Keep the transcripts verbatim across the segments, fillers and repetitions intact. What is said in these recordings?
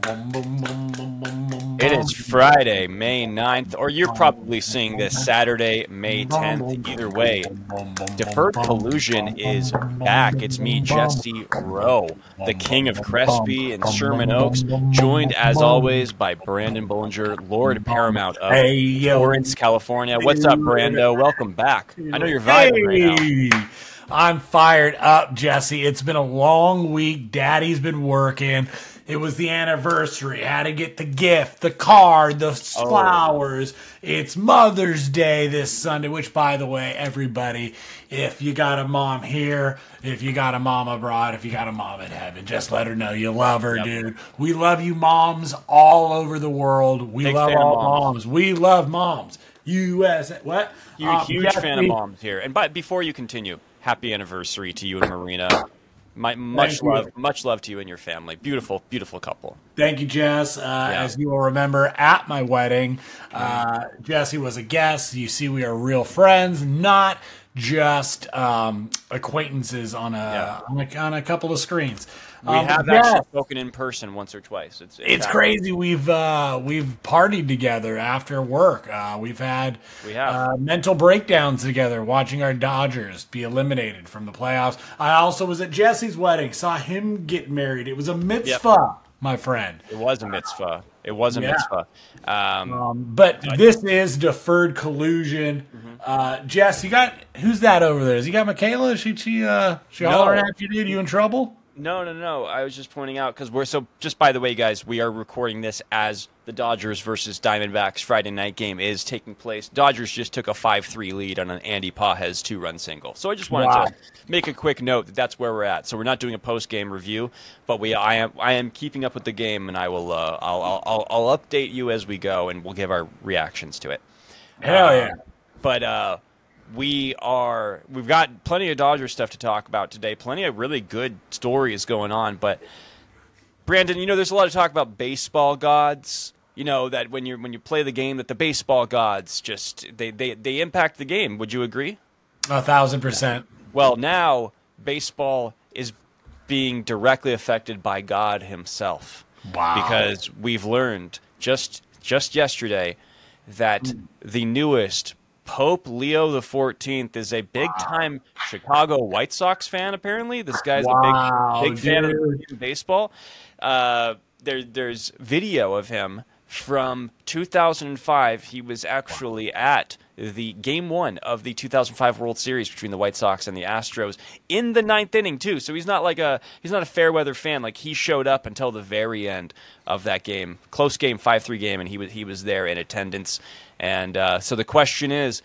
It is Friday, May ninth, or you're probably seeing this Saturday, May tenth. Either way, Deferred Collusion is back. It's me, Jesse Rowe, the king of Crespi and Sherman Oaks, joined as always by Brandon Bollinger, Lord Paramount of Hey, Torrance, California. What's up, Brando? Welcome back. I know you're vibing right now. I'm fired up, Jesse. It's been a long week. Daddy's been working. It was the anniversary. Had to get the gift, the card, the flowers. Oh. It's Mother's Day this Sunday, which, by the way, everybody, if you got a mom here, if you got a mom abroad, if you got a mom in heaven, just let her know you love her, yep. dude. We love you moms all over the world. We Big love all moms. moms. We love moms. U S A. What? You're a huge um, fan of moms here. And but before you continue, happy anniversary to you and Marina. My, much love, you. much love to you and your family. Beautiful, beautiful couple. Thank you, Jess. Uh, yeah. As you will remember, at my wedding, uh, Jesse was a guest. You see, we are real friends, not just um, acquaintances on a, yeah. on a on a couple of screens. We um, have yeah. actually spoken in person once or twice. It's it's, it's crazy. We've uh, we've partied together after work. Uh, we've had we have. Uh, mental breakdowns together, watching our Dodgers be eliminated from the playoffs. I also was at Jesse's wedding, saw him get married. It was a mitzvah, yep. my friend. It was a mitzvah. It was a yeah. mitzvah. Um, um, but I, this is Deferred Collusion. Mm-hmm. Uh, Jess, you got who's that over there? Has you got Michaela? Is she she uh, she no. hollering at you, dude? You in trouble? No, no, no. I was just pointing out because we're so. Just by the way, guys, we are recording this as the Dodgers versus Diamondbacks Friday night game is taking place. Dodgers just took a five three lead on an Andy Pages two-run single. So I just wanted wow. to make a quick note that that's where we're at. So we're not doing a post-game review, but we I am I am keeping up with the game, and I will uh, I'll, I'll I'll I'll update you as we go, and we'll give our reactions to it. Hell yeah! Uh, but. uh We are, we've got plenty of Dodger stuff to talk about today. Plenty of really good stories going on. But Brandon, you know, there's a lot of talk about baseball gods. You know, that when you when you play the game, that the baseball gods just they they they impact the game. Would you agree? A thousand percent. Well, now baseball is being directly affected by God himself. Wow. Because we've learned just just yesterday that mm. the newest Pope Leo the fourteenth is a big-time wow. Chicago White Sox fan, apparently. This guy's wow, a big, big fan of baseball. Uh, there, there's video of him from two thousand five. He was actually at the game one of the two thousand five World Series between the White Sox and the Astros in the ninth inning, too. So he's not like a he's not a fair weather fan. Like, he showed up until the very end of that game. Close game, five three game, and he was, he was there in attendance. And uh, so the question is,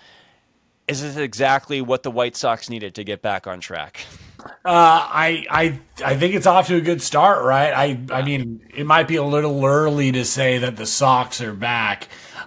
is this exactly what the White Sox needed to get back on track? Uh, I I I think it's off to a good start, right? I yeah. I mean, it might be a little early to say that the Sox are back,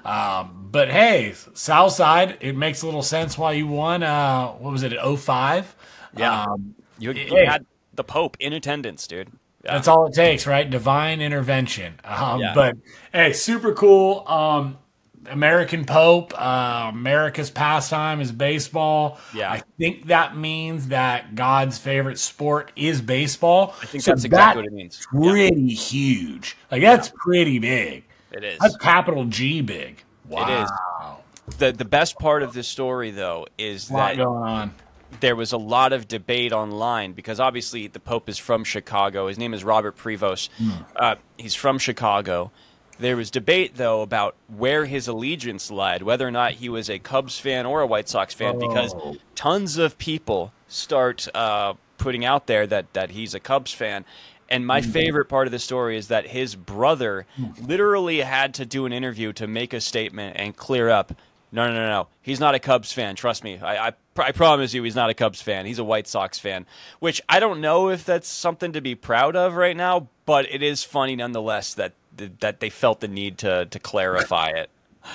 um, but hey, Southside, it makes a little sense why you won. Uh, what was it at oh five? Yeah, um, you, you hey, had the Pope in attendance, dude. Yeah. That's all it takes, right? Divine intervention. Um, yeah. But hey, super cool. Um, American Pope, uh, America's pastime is baseball. Yeah. I think that means that God's favorite sport is baseball. I think so that's exactly that's what it means. Pretty yeah. huge. Like, that's yeah. pretty big. It is. That's capital G big. Wow. It is. The, the best part of this story, though, is that going on. There was a lot of debate online because obviously the Pope is from Chicago. His name is Robert Prevost. Mm. Uh, he's from Chicago. There was debate, though, about where his allegiance lied, whether or not he was a Cubs fan or a White Sox fan, oh. because tons of people start uh, putting out there that, that he's a Cubs fan. And my mm. favorite part of the story is that his brother mm. literally had to do an interview to make a statement and clear up, no, no, no, no, he's not a Cubs fan, trust me. I, I, I promise you he's not a Cubs fan. He's a White Sox fan, which I don't know if that's something to be proud of right now, but it is funny nonetheless that that they felt the need to to clarify it.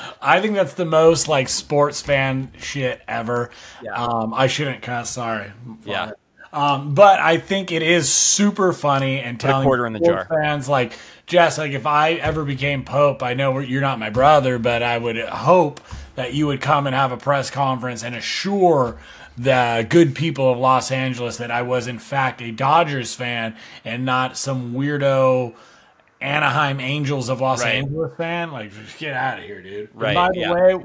I think that's the most like sports fan shit ever. Yeah. Um, I shouldn't cuss. Sorry. Yeah. Um, but I think it is super funny and telling Put a quarter in the jar. fans like Jess, like if I ever became Pope, I know you're not my brother, but I would hope that you would come and have a press conference and assure the good people of Los Angeles that I was in fact a Dodgers fan and not some weirdo Anaheim Angels of Los Right. Angeles fan. Like, just get out of here, dude. And Right, by the yeah. way,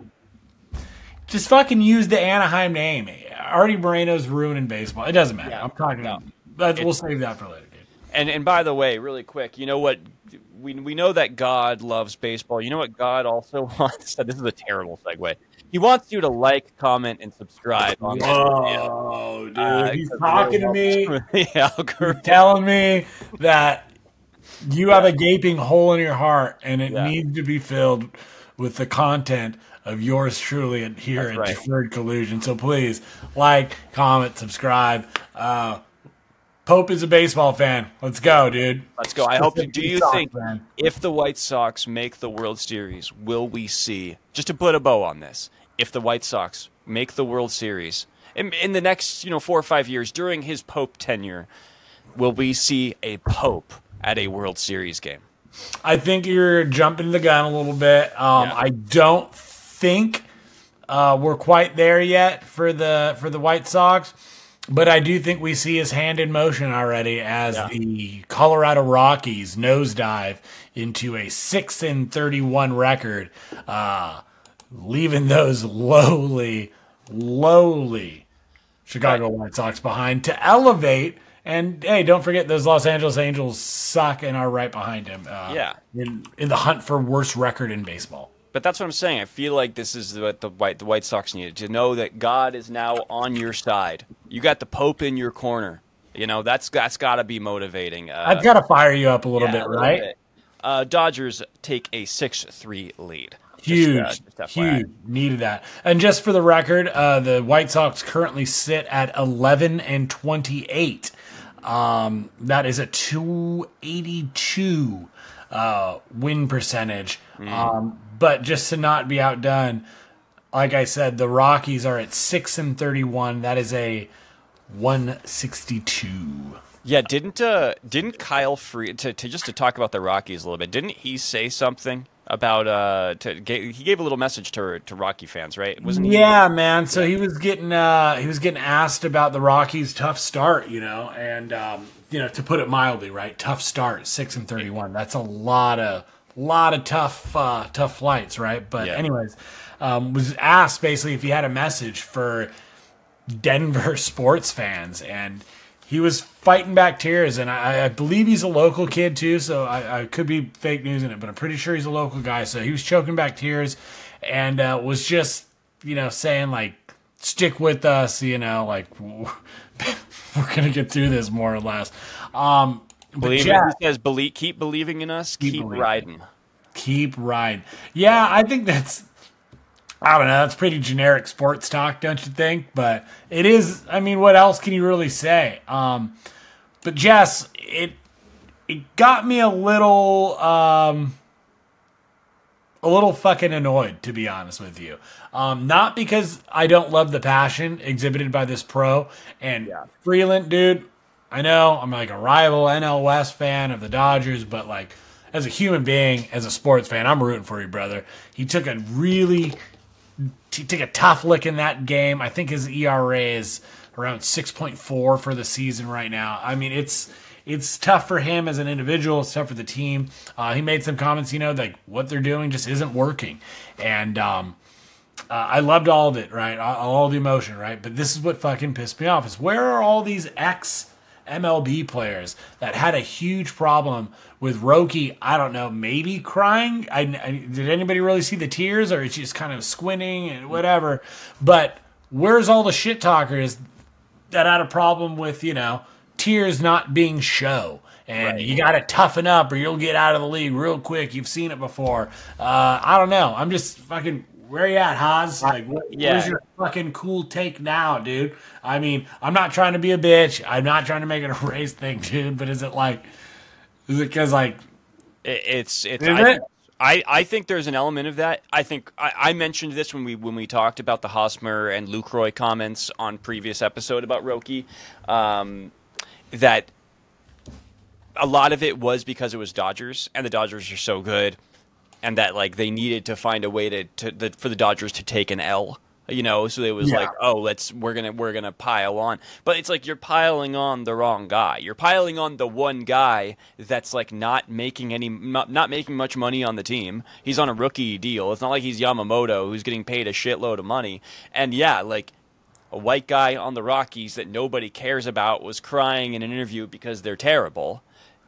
just fucking use the Anaheim name. Artie Moreno's ruining baseball. It doesn't matter. Yeah, I'm talking. no. But we'll save that for later, dude. And and by the way, really quick, you know what? We we know that God loves baseball. You know what God also wants? This is a terrible segue. He wants you to like, comment, and subscribe on this video. Whoa, dude. Uh, He's 'cause it talking to really me. helps with the algorithm. Telling me that you have a gaping hole in your heart and it Yeah. needs to be filled with the content of yours truly and here That's at right. Deferred Collusion. So please like, comment, subscribe. Uh, Pope is a baseball fan. Let's go, dude. Let's go. I hope. Do you Sox think fan. if the White Sox make the World Series, will we see? Just to put a bow on this, if the White Sox make the World Series in, in the next, you know, four or five years during his Pope tenure, will we see a Pope at a World Series game? I think you're jumping the gun a little bit. Um, Yeah. I don't think uh, we're quite there yet for the for the White Sox, but I do think we see his hand in motion already as Yeah. the Colorado Rockies nosedive into a six and thirty-one record, uh, leaving those lowly, lowly Chicago White Sox behind to elevate. And hey, don't forget those Los Angeles Angels suck and are right behind him. Uh, Yeah. in in the hunt for worst record in baseball. But that's what I'm saying. I feel like this is what the White the White Sox needed, to know that God is now on your side. You got the Pope in your corner. You know, that's that's got to be motivating. Uh, I've got to fire you up a little yeah, bit, a little right? bit. Uh, Dodgers take a six three lead. Huge, Just, uh, just F Y I. huge. Needed that. And just for the record, uh, the White Sox currently sit at eleven and twenty-eight. Um, that is a two eighty-two uh, win percentage. Mm. Um, but just to not be outdone, like I said, the Rockies are at six and thirty-one. That is a one sixty-two. Yeah, didn't uh, didn't Kyle Free to, to just to talk about the Rockies a little bit? Didn't he say something about uh? To, he gave a little message to to Rocky fans, right? Wasn't he? Yeah, man. So he was getting uh, he was getting asked about the Rockies' tough start, you know, and um, you know, to put it mildly, right? Tough start, six and thirty-one. That's a lot of lot of tough uh, tough flights, right? But Yeah. anyways, um, was asked basically if he had a message for Denver sports fans, and he was fighting back tears. And I, I believe he's a local kid too, so I, I could be fake news in it, but I'm pretty sure he's a local guy. So he was choking back tears and uh, was just, you know, saying like, stick with us, you know, like we're gonna get through this more or less. Um, but Believe yeah, he says, believe, keep believing in us, keep, believing. riding. keep riding. Yeah, I think that's, I don't know, that's pretty generic sports talk, don't you think? But it is, I mean, what else can you really say? Um, but Jess, it it got me a little um, a little fucking annoyed, to be honest with you. Um, not because I don't love the passion exhibited by this pro and Yeah. Freeland, dude. I know I'm like a rival N L West fan of the Dodgers, but like as a human being, as a sports fan, I'm rooting for you, brother. He took a really he took a tough lick in that game. I think his E R A is around six point four for the season right now. I mean, it's it's tough for him as an individual. It's tough for the team. Uh, he made some comments, you know, like what they're doing just isn't working. And um, uh, I loved all of it, right? All, all the emotion, right? But this is what fucking pissed me off is where are all these ex M L B players that had a huge problem with Roki, I don't know, maybe crying? I, I, did anybody really see the tears, or is he just kind of squinting and whatever? But where's all the shit talkers that had a problem with, you know, tears not being show? And Right. you got to toughen up or you'll get out of the league real quick. You've seen it before. Uh, I don't know. I'm just fucking... Where you at, Haas? Like, what, Yeah. where's your fucking cool take now, dude? I mean, I'm not trying to be a bitch. I'm not trying to make it a race thing, dude. But is it like, is it because like, It, it's it's. Is I, it? I, I think there's an element of that. I think I, I mentioned this when we when we talked about the Hosmer and Lucroy comments on previous episode about Roki, um, that a lot of it was because it was Dodgers and the Dodgers are so good, and that like they needed to find a way to, to the, for the Dodgers to take an L You know, so it was Yeah. like, oh, let's we're gonna we're gonna pile on, but it's like you're piling on the wrong guy. You're piling on the one guy that's like not making any not, not making much money on the team. He's on a rookie deal. It's not like he's Yamamoto who's getting paid a shitload of money. And yeah, like a white guy on the Rockies that nobody cares about was crying in an interview because they're terrible,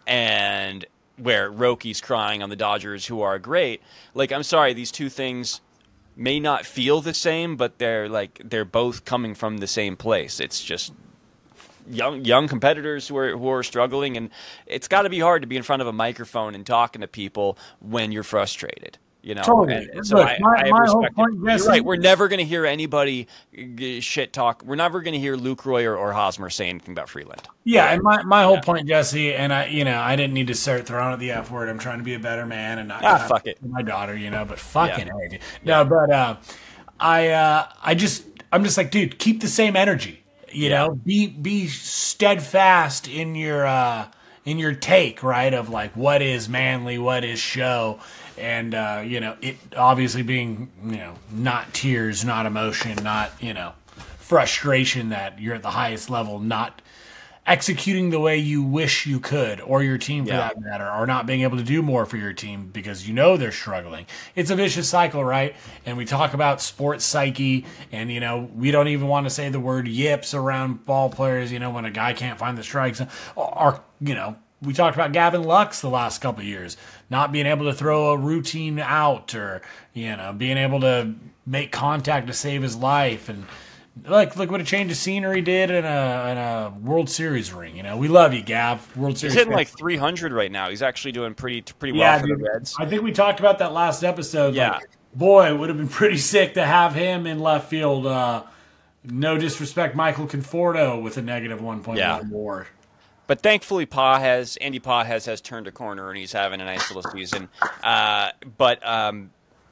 and where Rocky's crying on the Dodgers who are great. Like, I'm sorry, these two things may not feel the same, but they're like they're both coming from the same place. It's just young young competitors who are who are struggling, and it's got to be hard to be in front of a microphone and talking to people when you're frustrated. You know, Totally. and so Look, I, my- I my whole respect point, it. You're Jesse- right. We're never going to hear anybody uh, shit talk. We're never going to hear Luke Roy or, or Hosmer say anything about Freeland. Yeah, and my, my whole Yeah. point, Jesse, and I, you know, I didn't need to start throwing out the F word. I'm trying to be a better man and not Ah, not fuck it. my daughter, you know. But fucking Yeah. hey, dude. No, but uh, I, uh, I just, I'm just like, dude, keep the same energy. You Yeah. know, be be steadfast in your uh, in your take, right? Of like, what is manly, what is show, and uh, you know, it obviously being, you know, not tears, not emotion, not, you know, frustration that you're at the highest level, not executing the way you wish you could, or your team for Yeah. that matter, or not being able to do more for your team because you know they're struggling. It's a vicious cycle, right? And we talk about sports psyche, and, you know, we don't even want to say the word yips around ball players, you know, when a guy can't find the strikes. Or, you know, we talked about Gavin Lux the last couple of years, not being able to throw a routine out, or, you know, being able to make contact to save his life. And Like, look what a change of scenery did in a in a World Series ring. You know, we love you, Gav. World Series. He's hitting fan. like three hundred right now. He's actually doing pretty pretty well yeah, for dude, the Reds. I think we talked about that last episode. Yeah. Like, boy, it would have been pretty sick to have him in left field. Uh, no disrespect, Michael Conforto with a negative one point one Yeah. WAR. But thankfully, Pages, Andy Pages has turned a corner and he's having a nice little season. Uh, but um,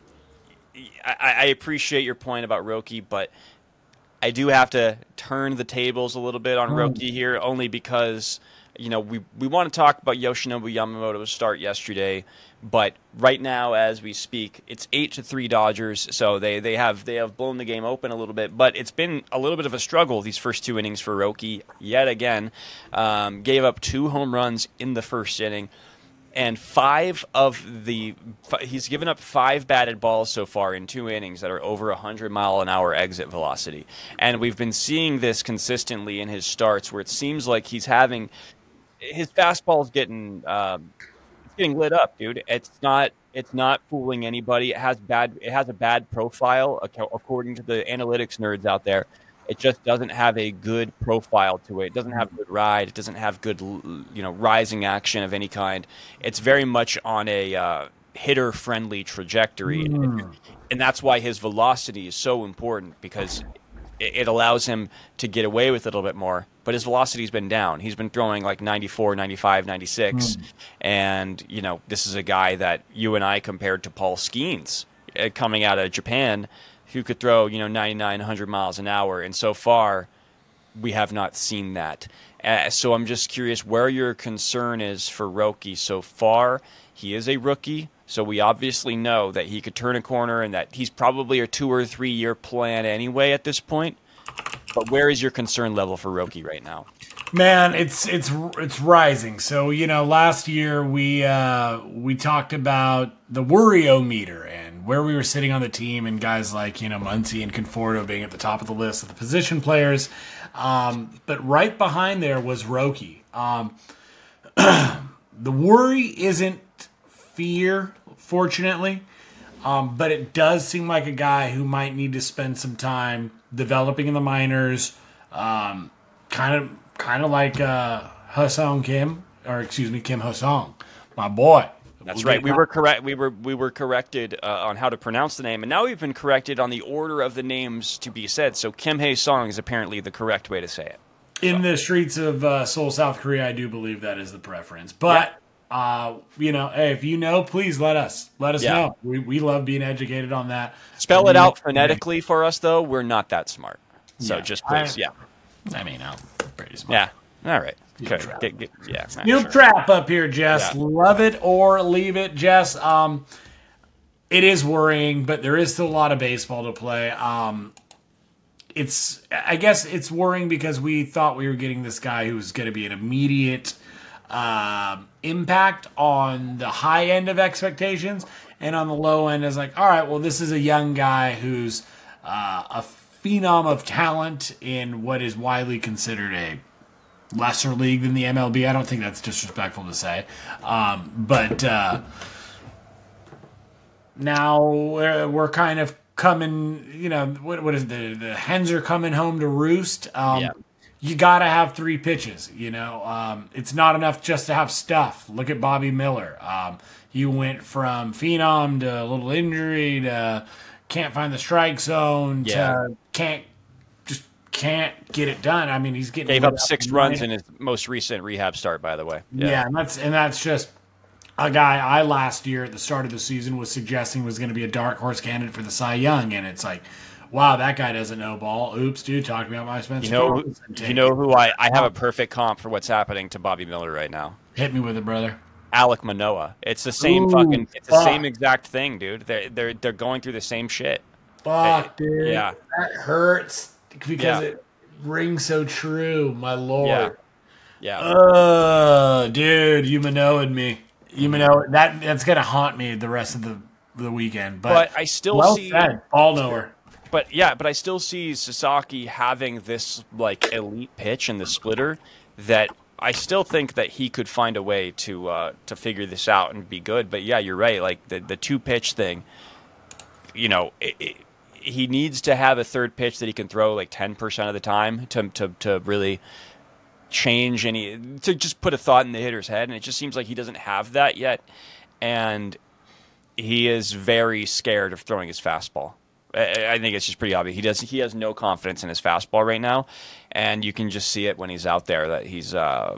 I, I appreciate your point about Roki, but I do have to turn the tables a little bit on Roki here, only because, you know, we we want to talk about Yoshinobu Yamamoto's start yesterday, but right now as we speak, it's eight to three Dodgers, so they, they have they have blown the game open a little bit, but it's been a little bit of a struggle these first two innings for Roki yet again. Um, gave up two home runs in the first inning. And five of the he's given up five batted balls so far in two innings that are over one hundred mile an hour exit velocity. And we've been seeing this consistently in his starts, where it seems like he's having his fastball's getting um, it's getting lit up, dude. It's not it's not fooling anybody. It has bad it has a bad profile according to the analytics nerds out there. It just doesn't have a good profile to it. It doesn't have a good ride. It doesn't have good, you know, rising action of any kind. It's very much on a uh, hitter-friendly trajectory, Mm. and that's why his velocity is so important, because it, it allows him to get away with it a little bit more. But his velocity's been down. He's been throwing like ninety-four, ninety-five, ninety-six, Mm. and you know, this is a guy that you and I compared to Paul Skeens uh, coming out of Japan, who could throw, you know, ninety-nine, one hundred miles an hour. And so far, we have not seen that. Uh, so I'm just curious where your concern is for Roki so far. He is a rookie, so we obviously know that he could turn a corner and that he's probably a two or three year plan anyway at this point. But where is your concern level for Roki right now? Man, it's it's it's rising. So, you know, last year we uh, we talked about the worry-o-meter and where we were sitting on the team, and guys like, you know, Muncy and Conforto being at the top of the list of the position players. Um, but right behind there was Roki. Um, the worry isn't fear, fortunately, um, but it does seem like a guy who might need to spend some time developing in the minors, um, kind of kind of like uh, Hosong Kim, or excuse me, Kim Hosong, my boy. That's right. We were correct. We were we were corrected uh, on how to pronounce the name, and now we've been corrected on the order of the names to be said. So Kim Hae Song is apparently the correct way to say it. In the streets of uh, Seoul, South Korea, I do believe that is the preference. But uh, you know, hey, if you know, please let us let us Yeah. know. We we love being educated on that. Spell I it mean, out phonetically for us, though. We're not that smart. So Yeah. just please, I- yeah, I mean, I'm pretty smart. yeah. All right. Okay. trap. Get, get, yeah. New sure. trap up here, Jess. Yeah. Love it or leave it, Jess. Um, it is worrying, but there is still a lot of baseball to play. Um, it's I guess it's worrying because we thought we were getting this guy who was going to be an immediate um, impact on the high end of expectations, and on the low end is like, all right, well, this is a young guy who's uh, a phenom of talent in what is widely considered a lesser league than the M L B. I don't think that's disrespectful to say, um, but uh, now we're, we're kind of coming, you know, what what is it? the the hens are coming home to roost. Um, Yeah. You got to have three pitches. You know, um, it's not enough just to have stuff. Look at Bobby Miller. Um, he went from phenom to a little injury to can't find the strike zone Yeah. to can't just can't get it done. I mean, he's getting Gave lit up six and runs running. in his most recent rehab start, by the way. Yeah. and that's and that's just a guy I last year at the start of the season was suggesting was going to be a dark horse candidate for the Cy Young, and it's like, wow, that guy doesn't know ball. Oops, dude, talking about my Spencer You know, who, Torkelson you take. know who I, I have a perfect comp for what's happening to Bobby Miller right now. Hit me with it, brother. Alec Manoa. It's the same Ooh, fucking. It's the fuck. same exact thing, dude. They're they're they're going through the same shit. Fuck, Hey, dude. yeah. That hurts because Yeah. it rings so true, my lord. Yeah. Uh, dude, you Manoa'd me. You Manoa, that that's gonna haunt me the rest of the the weekend. But, But I still well see. said, ball knower. But yeah, but I still see Sasaki having this like elite pitch in the splitter that I still think that he could find a way to uh, to figure this out and be good. But yeah, you're right. Like the the two pitch thing, you know, it, it, he needs to have a third pitch that he can throw like ten percent of the time to to to really change any to just put a thought in the hitter's head. And it just seems like he doesn't have that yet, and he is very scared of throwing his fastball. I I think it's just pretty obvious. He does. He has no confidence in his fastball right now, and you can just see it when he's out there that he's, uh,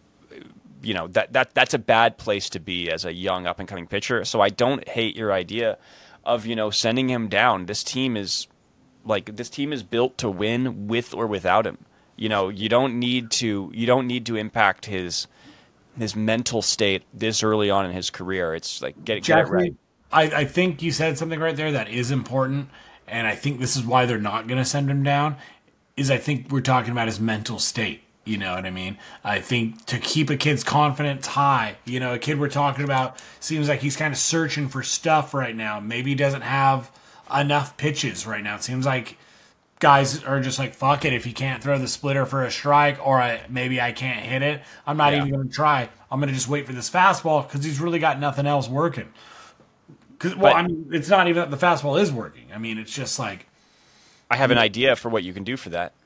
you know, that that that's a bad place to be as a young up and coming pitcher. So I don't hate your idea of you know sending him down. This team is like this team is built to win with or without him. You know, you don't need to you don't need to impact his his mental state this early on in his career. It's like get, get it right. Jeffrey, I, I think you said something right there that is important, and I think this is why they're not going to send him down, is I think we're talking about his mental state. You know what I mean? I think to keep a kid's confidence high, you know, a kid we're talking about seems like he's kind of searching for stuff right now. Maybe he doesn't have enough pitches right now. It seems like guys are just like, fuck it, if he can't throw the splitter for a strike, or I, maybe I can't hit it, I'm not Yeah. even going to try. I'm going to just wait for this fastball because he's really got nothing else working. Cause, well, But- I mean, it's not even that the fastball is working. I mean, it's just like I have an idea for what you can do for that.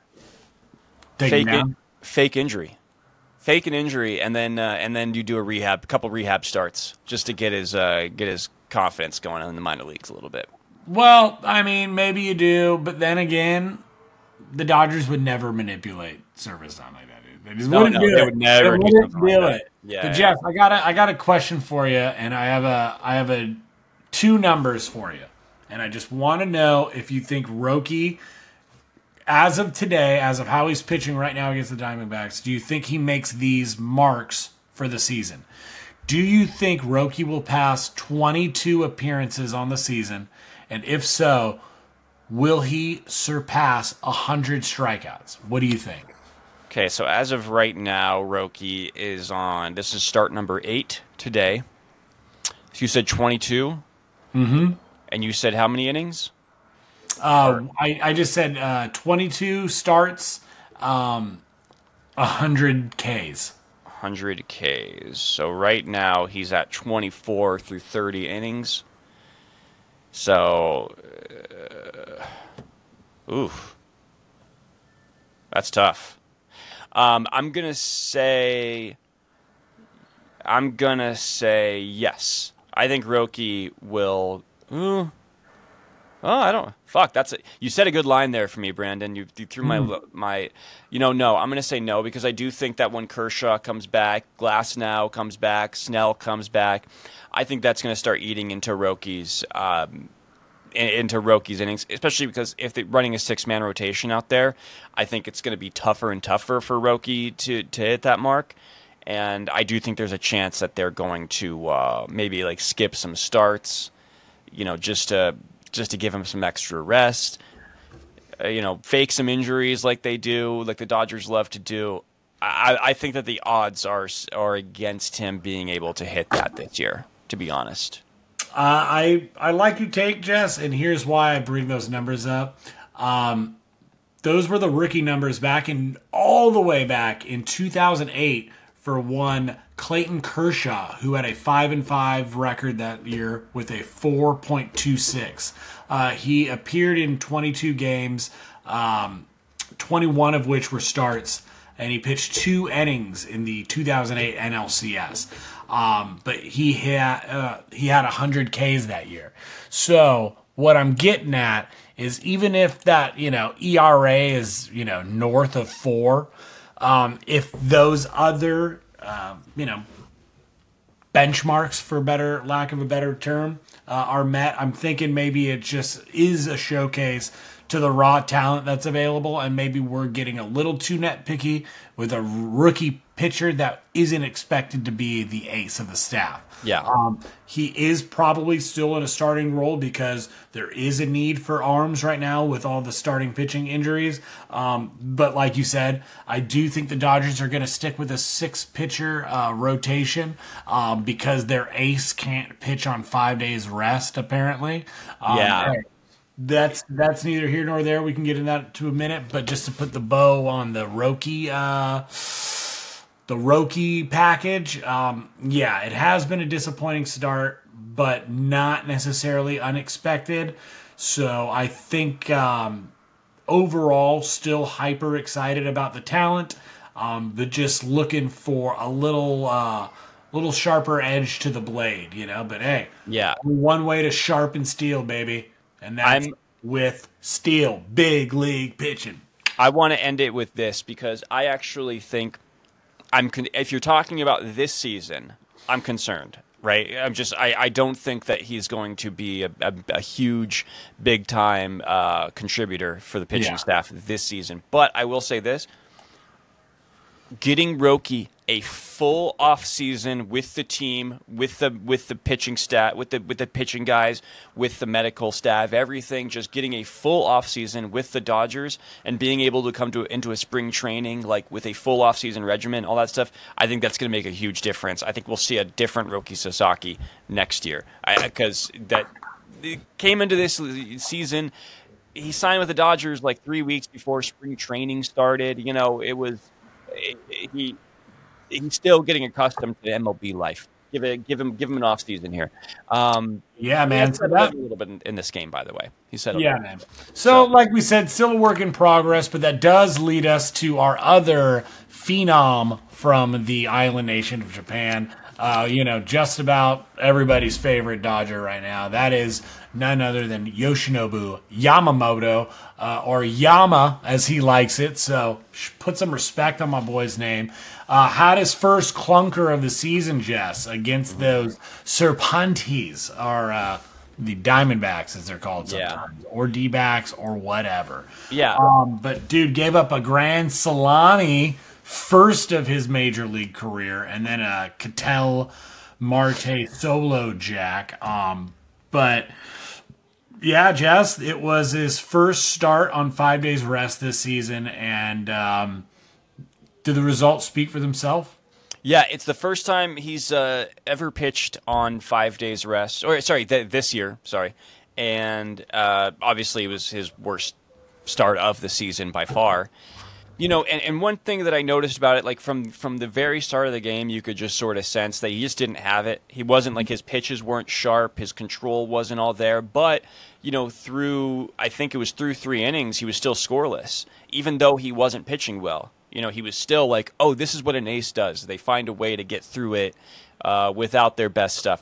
take Fake him it, down. fake injury, fake an injury, and then uh, and then you do a rehab, a couple rehab starts just to get his uh, get his confidence going in the minor leagues a little bit. Well, I mean, maybe you do, but then again, the Dodgers would never manipulate service time like that. Dude. They just No, wouldn't no, do they it. would never They do wouldn't something like do that. it. Yeah, But yeah. Jeff, I got a, I got a question for you, and I have a I have a two numbers for you, and I just want to know if you think Roki, as of today, as of how he's pitching right now against the Diamondbacks, do you think he makes these marks for the season? Do you think Roki will pass twenty-two appearances on the season? And if so, will he surpass one hundred strikeouts? What do you think? Okay, so as of right now, Roki is on. This is start number eight today. So you said twenty-two, Mm-hmm. and you said how many innings? Uh, I, I just said uh, twenty-two starts, um, one hundred Ks. one hundred Ks. So right now he's at twenty-four through thirty innings. So, uh, oof, that's tough. Um, I'm gonna say, I'm gonna say yes. I think Roki will. Uh, Oh, I don't. Fuck, that's it. You said a good line there for me, Brandon. You, you threw my my. You know, no. I'm gonna say no because I do think that when Kershaw comes back, Glasnow comes back, Snell comes back, I think that's gonna start eating into Roki's um, in- into Roki's innings, especially because if they're running a six man rotation out there, I think it's gonna be tougher and tougher for Roki to to hit that mark. And I do think there's a chance that they're going to uh, maybe like skip some starts, you know, just to. just to give him some extra rest. uh, you know, fake some injuries like they do, like the Dodgers love to do. I, I think that the odds are are against him being able to hit that this year, to be honest. Uh, I I like your take, Jess, and here's why I bring those numbers up. Um, those were the rookie numbers back in all the way back in two thousand eight for one Clayton Kershaw, who had a five and five record that year with a four point two six. Uh, he appeared in twenty-two games, um, twenty-one of which were starts, and he pitched two innings in the two thousand eight N L C S. Um, but he had uh, he had one hundred Ks that year. So what I'm getting at is even if that, you know, E R A is, you know, north of four, um, if those other, uh, you know, benchmarks, for better lack of a better term, uh, are met, I'm thinking maybe it just is a showcase to the raw talent that's available, and maybe we're getting a little too nitpicky with a rookie pitcher that isn't expected to be the ace of the staff. Yeah. Um, he is probably still in a starting role because there is a need for arms right now with all the starting pitching injuries. Um, but like you said, I do think the Dodgers are going to stick with a six-pitcher uh, rotation um, because their ace can't pitch on five days rest, apparently. Um, Yeah. hey, That's that's neither here nor there. We can get into that to a minute, but just to put the bow on the Roki, uh, the Roki package, um, yeah, it has been a disappointing start, but not necessarily unexpected. So I think um, overall, still hyper excited about the talent, um, but just looking for a little, uh, little sharper edge to the blade, you know. But hey, Yeah. one way to sharpen steel, baby. And that's I'm- with steel, big league pitching. I want to end it with this because I actually think I'm. Con- if you're talking about this season, I'm concerned. Right? I'm just. I, I don't think that he's going to be a, a, a huge, big time uh, contributor for the pitching Yeah. staff this season. But I will say this: getting Roki a full off season with the team, with the with the pitching stat, with the with the pitching guys, with the medical staff, everything, just getting a full off season with the Dodgers and being able to come to into a spring training like with a full off season regimen, all that stuff. I think that's going to make a huge difference. I think we'll see a different Roki Sasaki next year because that it came into this season. He signed with the Dodgers like three weeks before spring training started. You know, it was he. He's still getting accustomed to M L B life. Give it, give him, give him an off season here. Um, Yeah, man. He So said that, a little bit in, in this game, by the way. He said, yeah, man. So, like we said, still a work in progress, but that does lead us to our other phenom from the island nation of Japan. Uh, you know, just about everybody's favorite Dodger right now. That is none other than Yoshinobu Yamamoto, uh, or Yama as he likes it. So put some respect on my boy's name. Uh, had his first clunker of the season, Jess, against those Serpantes, or uh, the Diamondbacks, as they're called sometimes, Yeah. or D-backs, or whatever. Yeah. Um, but dude gave up a grand salami, first of his major league career, and then a Ketel Marte solo jack. Um, but yeah, Jess, it was his first start on five days rest this season, and um, did the results speak for themselves? Yeah, it's the first time he's uh, ever pitched on five days rest. Or sorry, th- this year. Sorry, and uh, obviously it was his worst start of the season by far. You know, and, and one thing that I noticed about it, like from, from the very start of the game, you could just sort of sense that he just didn't have it. He wasn't like his pitches weren't sharp, his control wasn't all there. But, you know, through, I think it was through three innings, he was still scoreless, even though he wasn't pitching well. You know, he was still like, oh, this is what an ace does. They find a way to get through it uh, without their best stuff.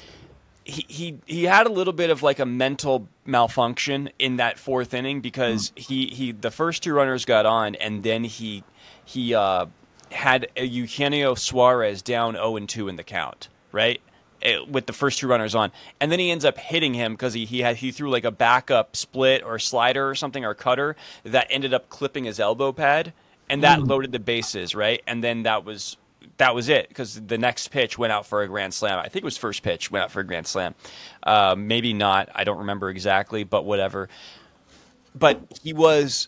He, he he had a little bit of like a mental malfunction in that fourth inning because mm. he, he the first two runners got on, and then he he uh, had Eugenio Suarez down oh and two in the count, right? It, with the first two runners on, and then he ends up hitting him because he he had he threw like a backup split or slider or something or cutter that ended up clipping his elbow pad, and that mm. loaded the bases, right? And then that was. That was it, because the next pitch went out for a grand slam. I think it was first pitch went out for a grand slam. Uh, maybe not. I don't remember exactly, but whatever. but he was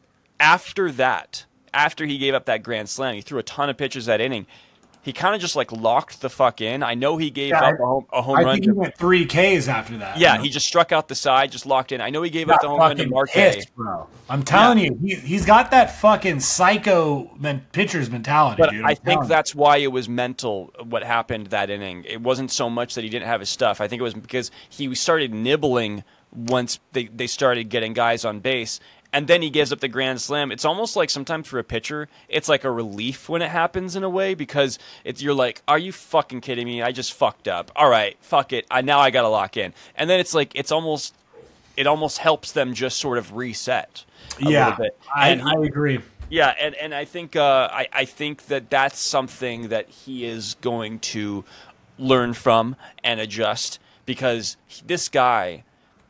after that. After he gave up that grand slam, he threw a ton of pitches that inning. He kind of just like locked the fuck in. I know he gave yeah, up a home, a home I run. think he went three Ks after that. Yeah, you know? he just struck out the side, just locked in. I know he gave up the home run to Marte. Pissed, bro. I'm telling yeah. you, he, he's got that fucking psycho men, pitcher's mentality, but dude. I think that's why it was mental what happened that inning. It wasn't so much that he didn't have his stuff. I think it was because he started nibbling once they, they started getting guys on base. And then he gives up the grand slam. It's almost like sometimes for a pitcher, it's like a relief when it happens in a way because it's you're like, are you fucking kidding me? I just fucked up. All right, fuck it. I now I gotta lock in. And then it's like it's almost it almost helps them just sort of reset. A yeah, little bit. I, And he, I agree. Yeah, and, and I think uh, I I think that that's something that he is going to learn from and adjust because this guy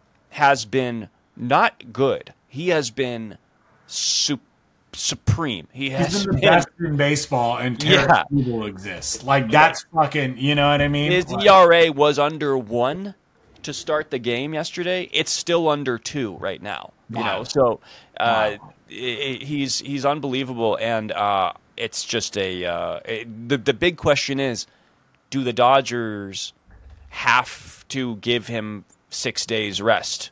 has been not good. He has been su- supreme. He has He's been the been, best in baseball, and Yeah. People exist. Like that's fucking. You know what I mean? his Like, E R A was under one to start the game yesterday. It's still under two right now. You Wow. know, so uh, Wow. i i he's he's unbelievable, and uh, it's just a uh, it, the the big question is, do the Dodgers have to give him six days rest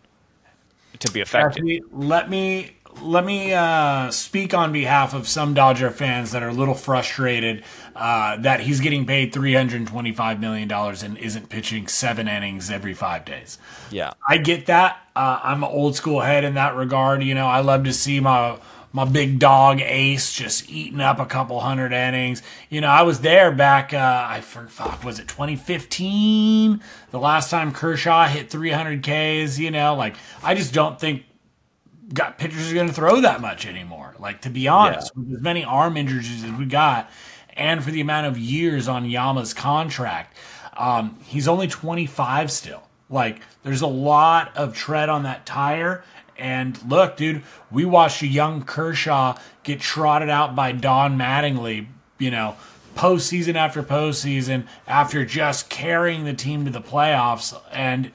to be effective? Actually, let me let me uh, speak on behalf of some Dodger fans that are a little frustrated uh, that he's getting paid three hundred twenty-five million dollars and isn't pitching seven innings every five days. Yeah. I get that. Uh, I'm an old school head in that regard. You know, I love to see my my big dog Ace just eating up a couple hundred innings. You know, I was there back. Uh, I fuck was it twenty fifteen? The last time Kershaw hit three hundred Ks. You know, like I just don't think got pitchers are going to throw that much anymore. Like to be honest, Yeah. with as many arm injuries as we got, and for the amount of years on Yama's contract, um, he's only twenty-five still. Like there's a lot of tread on that tire. And look, dude, we watched a young Kershaw get trotted out by Don Mattingly, you know, postseason after postseason after just carrying the team to the playoffs. And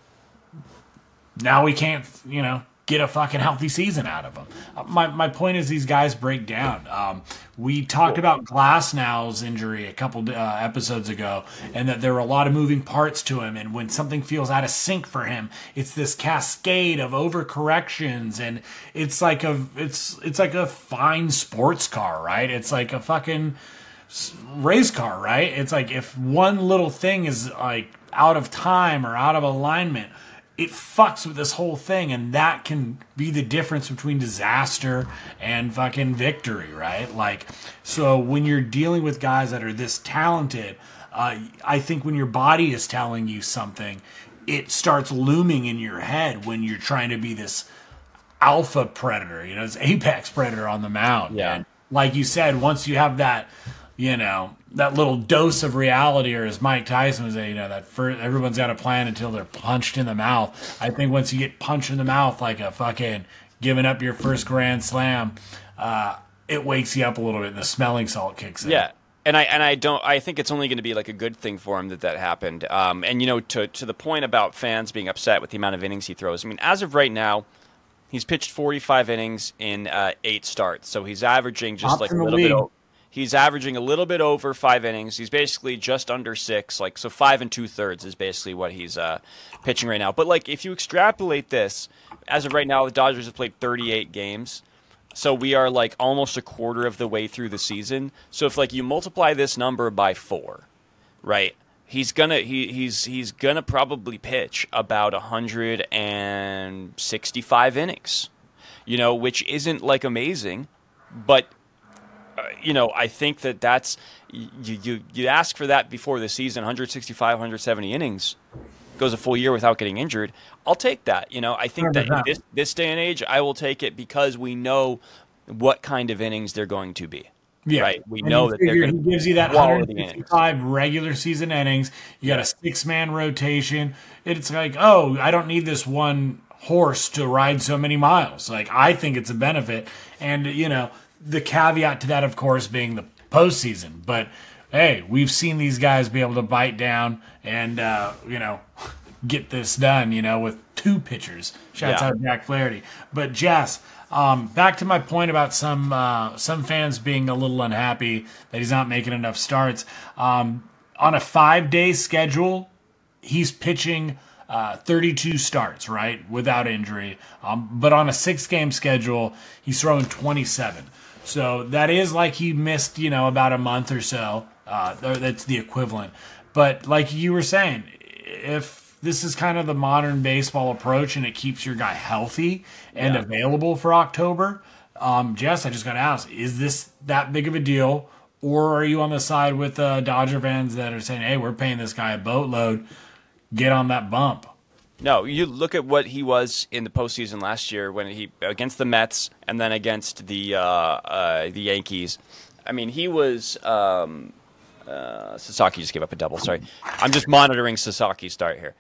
now we can't, you know, get a fucking healthy season out of them. My my point is these guys break down. Um, we talked about Glasnow's injury a couple uh, episodes ago, and that there were a lot of moving parts to him. And when something feels out of sync for him, it's this cascade of overcorrections, and it's like a it's it's like a fine sports car, right? It's like a fucking race car, right? It's like if one little thing is like out of time or out of alignment, it fucks with this whole thing, and that can be the difference between disaster and fucking victory, right? Like, so when you're dealing with guys that are this talented, uh, I think when your body is telling you something, it starts looming in your head when you're trying to be this alpha predator, you know, this apex predator on the mound. Yeah. And like you said, once you have that, you know, that little dose of reality, or as Mike Tyson was saying, you know, that first, everyone's got a plan until they're punched in the mouth. I think once you get punched in the mouth like a fucking giving up your first grand slam, uh, it wakes you up a little bit and the smelling salt kicks in. Yeah. And I and I don't I think it's only going to be like a good thing for him that that happened. Um, and you know, to to the point about fans being upset with the amount of innings he throws. I mean, as of right now, he's pitched forty-five innings in uh, eight starts, so he's averaging just Tops like a in the little league. bit. O- he's averaging a little bit over five innings. He's basically just under six, like so five and two thirds is basically what he's uh, pitching right now. But like if you extrapolate this, as of right now, the Dodgers have played thirty-eight games. So we are like almost a quarter of the way through the season. So if like you multiply this number by four, right? He's gonna he he's he's gonna probably pitch about one hundred sixty-five innings, you know, which isn't like amazing, but uh, you know I think that that's you you you ask for that before the season, one hundred sixty-five, one hundred seventy innings. Goes a full year without getting injured, I'll take that. You know, I think that in this, this day and age, I will take it because we know what kind of innings they're going to be. Yeah. Right? We And know you that they're figure going to he gives you that quality one hundred fifty-five regular season innings. You got a six-man rotation. It's like, oh, I don't need this one horse to ride so many miles. Like, I think it's a benefit. And, you know, the caveat to that, of course, being the postseason. But, hey, we've seen these guys be able to bite down and, uh, you know, get this done, you know, with two pitchers. Shouts Yeah. out to Jack Flaherty. But Jess, um, back to my point about some uh, some fans being a little unhappy that he's not making enough starts. Um, on a five-day schedule, he's pitching uh, thirty-two starts, right, without injury. Um, but on a six-game schedule, he's throwing twenty-seven. So that is like he missed, you know, about a month or so. Uh, that's the equivalent. But like you were saying, if this is kind of the modern baseball approach and it keeps your guy healthy and Yeah. available for October, um, Jess, I just got to ask, is this that big of a deal? Or are you on the side with uh, Dodger fans that are saying, hey, we're paying this guy a boatload, get on that bump? No, you look at what he was in the postseason last year when he against the Mets and then against the uh, uh, the Yankees. I mean, he was um, uh, Sasaki just gave up a double. Sorry, I'm just monitoring Sasaki's start here.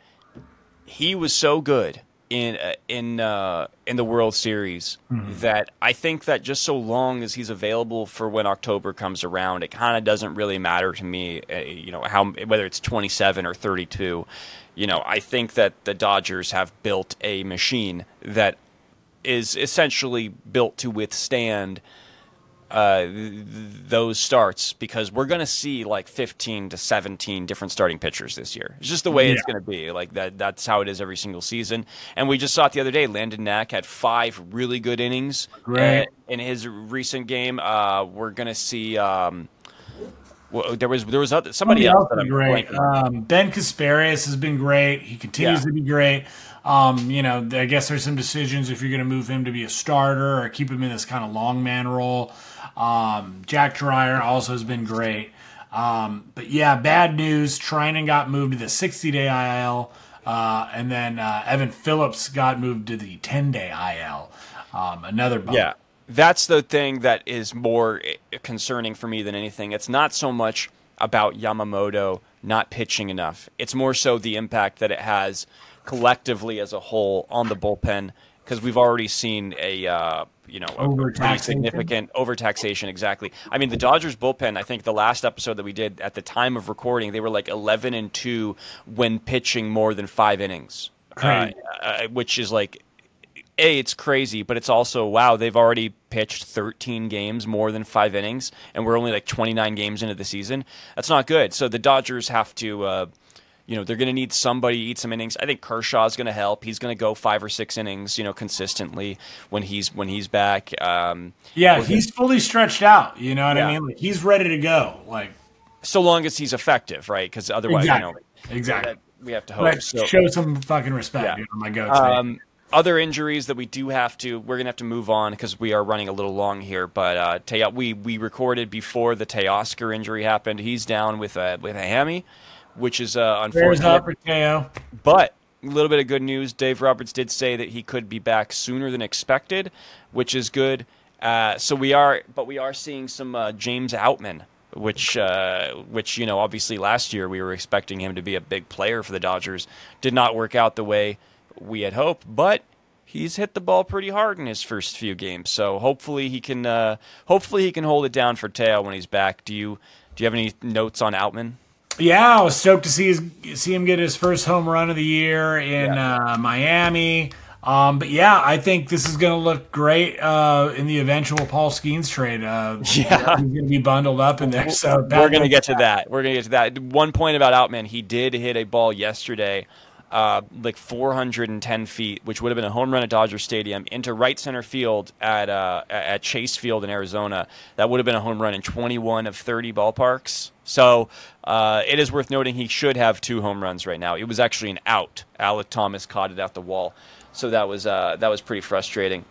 He was so good in uh, in uh, in the World Series mm-hmm. that I think that just so long as he's available for when October comes around, it kind of doesn't really matter to me. Uh, you know how whether it's twenty-seven or thirty-two. You know, I think that the Dodgers have built a machine that is essentially built to withstand uh, th- those starts because we're going to see like fifteen to seventeen different starting pitchers this year. It's just the way yeah. it's going to be. Like that. That's how it is every single season. And we just saw it the other day. Landon Knack had five really good innings Great. in his recent game. Uh, we're going to see. Um, Well, there was there was other, somebody, somebody else that I'm great. Um, Ben Kasparius has been great. He continues yeah. to be great. Um, you know, I guess there's some decisions if you're going to move him to be a starter or keep him in this kind of long man role. Um, Jack Dreyer also has been great. Um, but yeah, bad news. Trinan got moved to the sixty-day I L, uh, and then uh, Evan Phillips got moved to the ten-day I L. Um, another bump. Yeah. That's the thing that is more concerning for me than anything. It's not so much about Yamamoto not pitching enough. It's more so the impact that it has collectively as a whole on the bullpen because we've already seen a uh, you know a pretty significant overtaxation. Exactly. I mean, the Dodgers bullpen. I think the last episode that we did at the time of recording, they were like eleven and two when pitching more than five innings, uh, uh, which is like. A, it's crazy, but it's also, wow, they've already pitched thirteen games more than five innings, and we're only like twenty-nine games into the season. That's not good. So the Dodgers have to, uh, you know, they're going to need somebody to eat some innings. I think Kershaw's going to help. He's going to go five or six innings, you know, consistently when he's when he's back. Um, yeah, he's fully stretched out. You know what yeah. I mean? Like, he's ready to go. Like, so long as he's effective, right? Because otherwise, exactly. you know, exactly. we have to hope. Like, so, show some fucking respect. Yeah. You know, my go-to. Um, Other injuries that we do have to, we're going to have to move on because we are running a little long here. But uh, Te- we we recorded before the Teoscar injury happened. He's down with a with a hammy, which is uh, unfortunate. Up for Teo. But a little bit of good news. Dave Roberts did say that he could be back sooner than expected, which is good. Uh, so we are, but we are seeing some uh, James Outman, which uh, which you know obviously last year we were expecting him to be a big player for the Dodgers. Did not work out the way we had hoped, but he's hit the ball pretty hard in his first few games. So hopefully he can uh, hopefully he can hold it down for Teo when he's back. Do you do you have any notes on Outman? Yeah, I was stoked to see his, see him get his first home run of the year in yeah. uh, Miami. Um, but yeah, I think this is going to look great uh, in the eventual Paul Skeens trade. Uh, yeah, he's going to be bundled up in there. So we're going to get to that. We're going to get to that. One point about Outman: he did hit a ball yesterday. Uh, like four hundred ten feet, which would have been a home run at Dodger Stadium, into right center field at uh, at Chase Field in Arizona. That would have been a home run in twenty-one of thirty ballparks. So uh, it is worth noting he should have two home runs right now. It was actually an out. Alec Thomas caught it out the wall, so that was uh, that was pretty frustrating.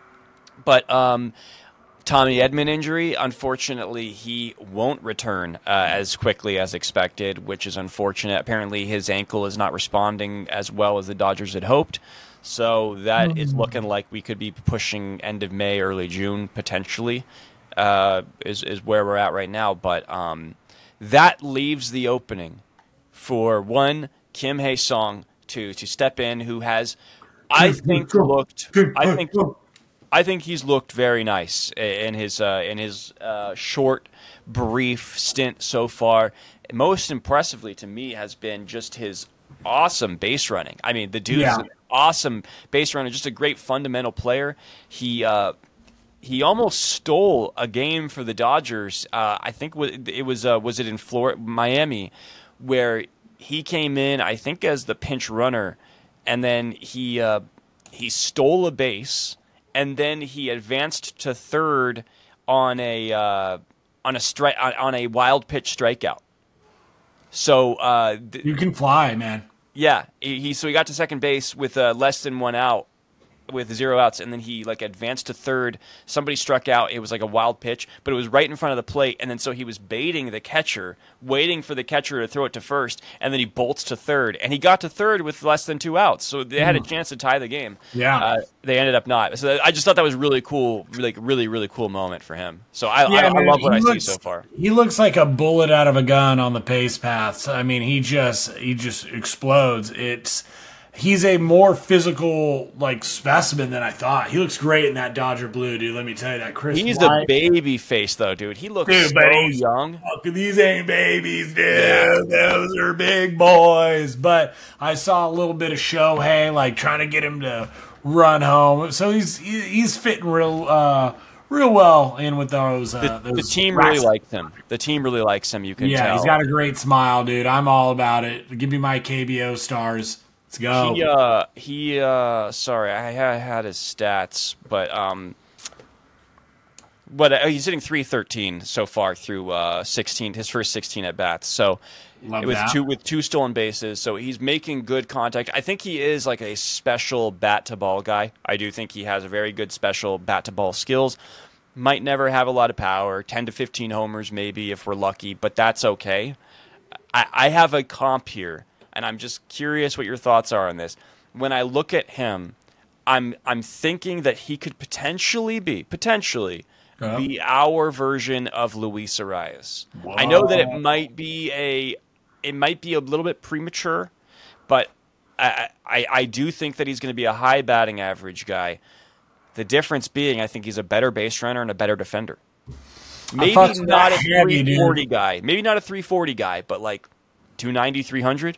But um, Tommy Edman injury, unfortunately, he won't return uh, as quickly as expected, which is unfortunate. Apparently, his ankle is not responding as well as the Dodgers had hoped. So that mm-hmm. is looking like we could be pushing end of May, early June, potentially, uh, is, is where we're at right now. But um, that leaves the opening for one, Kim Hae-sung to, to step in, who has, I think, looked... I think. I think he's looked very nice in his uh, in his uh, short, brief stint so far. Most impressively to me has been just his awesome base running. I mean, the dude's yeah. an awesome base runner, just a great fundamental player. He uh, he almost stole a game for the Dodgers. Uh, I think it was uh, was it in Florida, Miami, where he came in, I think, as the pinch runner, and then he uh, he stole a base, and then he advanced to third on a uh, on a strike on a wild pitch strikeout. So uh, th- you can fly, man. Yeah, he, he so he got to second base with uh, less than one out, with zero outs, and then he like advanced to third. Somebody struck out. It was like a wild pitch, but it was right in front of the plate, and then so he was baiting the catcher, waiting for the catcher to throw it to first, and then he bolts to third, and he got to third with less than two outs, so they had a chance to tie the game. Yeah, uh, they ended up not. So I just thought that was really cool, like really really cool moment for him. So I, yeah, I, man, I love what I looks, see so far. He looks like a bullet out of a gun on the pace paths. I mean, he just he just explodes. It's He's a more physical, like, specimen than I thought. He looks great in that Dodger blue, dude. Let me tell you that. Chris He's White, a baby face, though, dude. He looks dude, so but he's, young. Fuck, these ain't babies, dude. Yeah. Those are big boys. But I saw a little bit of Shohei, like, trying to get him to run home. So he's he's fitting real uh, real well in with those. Uh, the, those the team rats. really likes him. The team really likes him. You can yeah, tell. he's got a great smile, dude. I'm all about it. Give me my K B O stars. Let's go. He, uh, he, uh, sorry, I had his stats, but, um, but uh, he's hitting three thirteen so far through, uh, sixteen, his first sixteen at bats. So Love with that. two, with two stolen bases. So he's making good contact. I think he is like a special bat to ball guy. I do think he has a very good special bat to ball skills. Might never have a lot of power, ten to fifteen homers maybe if we're lucky, but that's okay. I, I have a comp here. And I'm just curious what your thoughts are on this. When I look at him, I'm I'm thinking that he could potentially be potentially Yeah. be our version of Luis Arias. I know that it might be a it might be a little bit premature, but I I, I do think that he's going to be a high batting average guy. The difference being, I think he's a better base runner and a better defender. Maybe not a three forty guy. Maybe not a three forty guy, but like two ninety, three hundred.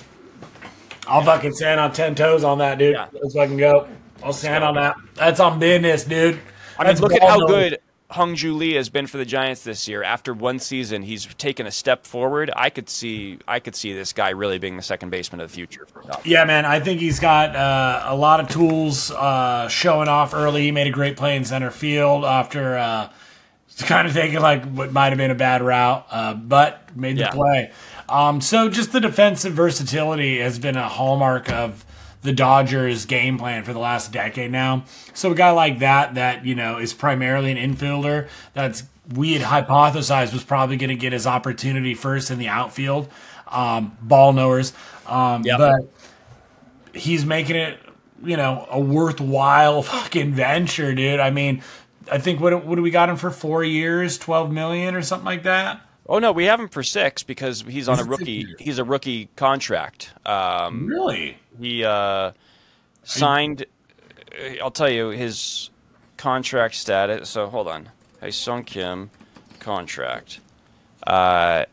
I'll fucking stand on ten toes on that, dude. Yeah. Let's fucking go. I'll stand on that. That's on business, dude. I mean, look at how good Hung-Ju Lee has been for the Giants this year. After one season, he's taken a step forward. I could see, I could see this guy really being the second baseman of the future. Yeah, man. I think he's got uh, a lot of tools uh, showing off early. He made a great play in center field after uh, kind of taking like what might have been a bad route, uh, but made the Yeah. play. Um, so just the defensive versatility has been a hallmark of the Dodgers' game plan for the last decade now. So a guy like that, that, you know, is primarily an infielder, that's we had hypothesized was probably going to get his opportunity first in the outfield, um, ball knowers. Um, Yep. But he's making it, you know, a worthwhile fucking venture, dude. I mean, I think what what do we got him for four years, twelve million or something like that? Oh no, we have him for six because he's on He's a a rookie. six-year. He's a rookie contract. Um, Really? he uh, signed. I'll tell you his contract status. So hold on, Hae-Sung Kim contract. Uh,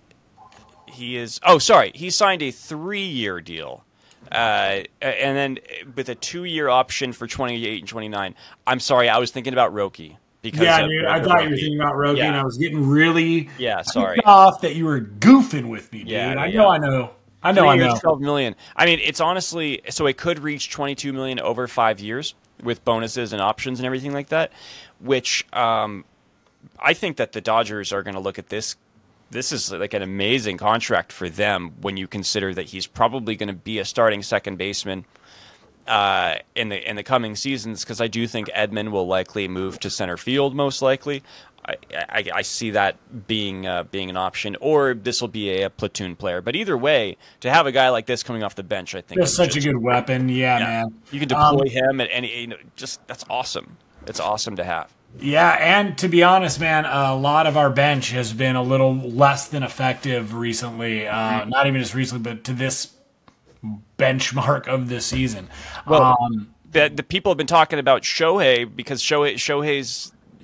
he is. Oh, sorry. He signed a three-year deal, uh, and then with a two-year option for twenty-eight and twenty-nine. I'm sorry, I was thinking about Roki. Because Yeah, of dude. Roki. I thought you were thinking about Roki, Yeah. and I was getting really Yeah, sorry. ticked off that you were goofing with me, dude. Yeah, I yeah. know, I know, I know, I Three years, know. twelve million. I mean, it's honestly so it could reach twenty-two million over five years with bonuses and options and everything like that. Which um, I think that the Dodgers are going to look at this. This is like an amazing contract for them when you consider that he's probably going to be a starting second baseman uh, in the in the coming seasons. Because I do think Edman will likely move to center field, most likely. I, I, I see that being uh, being an option, or this will be a, a platoon player. But either way, to have a guy like this coming off the bench, I think Just is such just, a good weapon. Yeah, yeah. man. You can deploy Um, him at any. You know, just that's awesome. It's awesome to have. Yeah, and to be honest, man, a lot of our bench has been a little less than effective recently. Uh, not even just recently, but to this benchmark of this season. Well, um, the, the people have been talking about Shohei because Shohei, Shohei's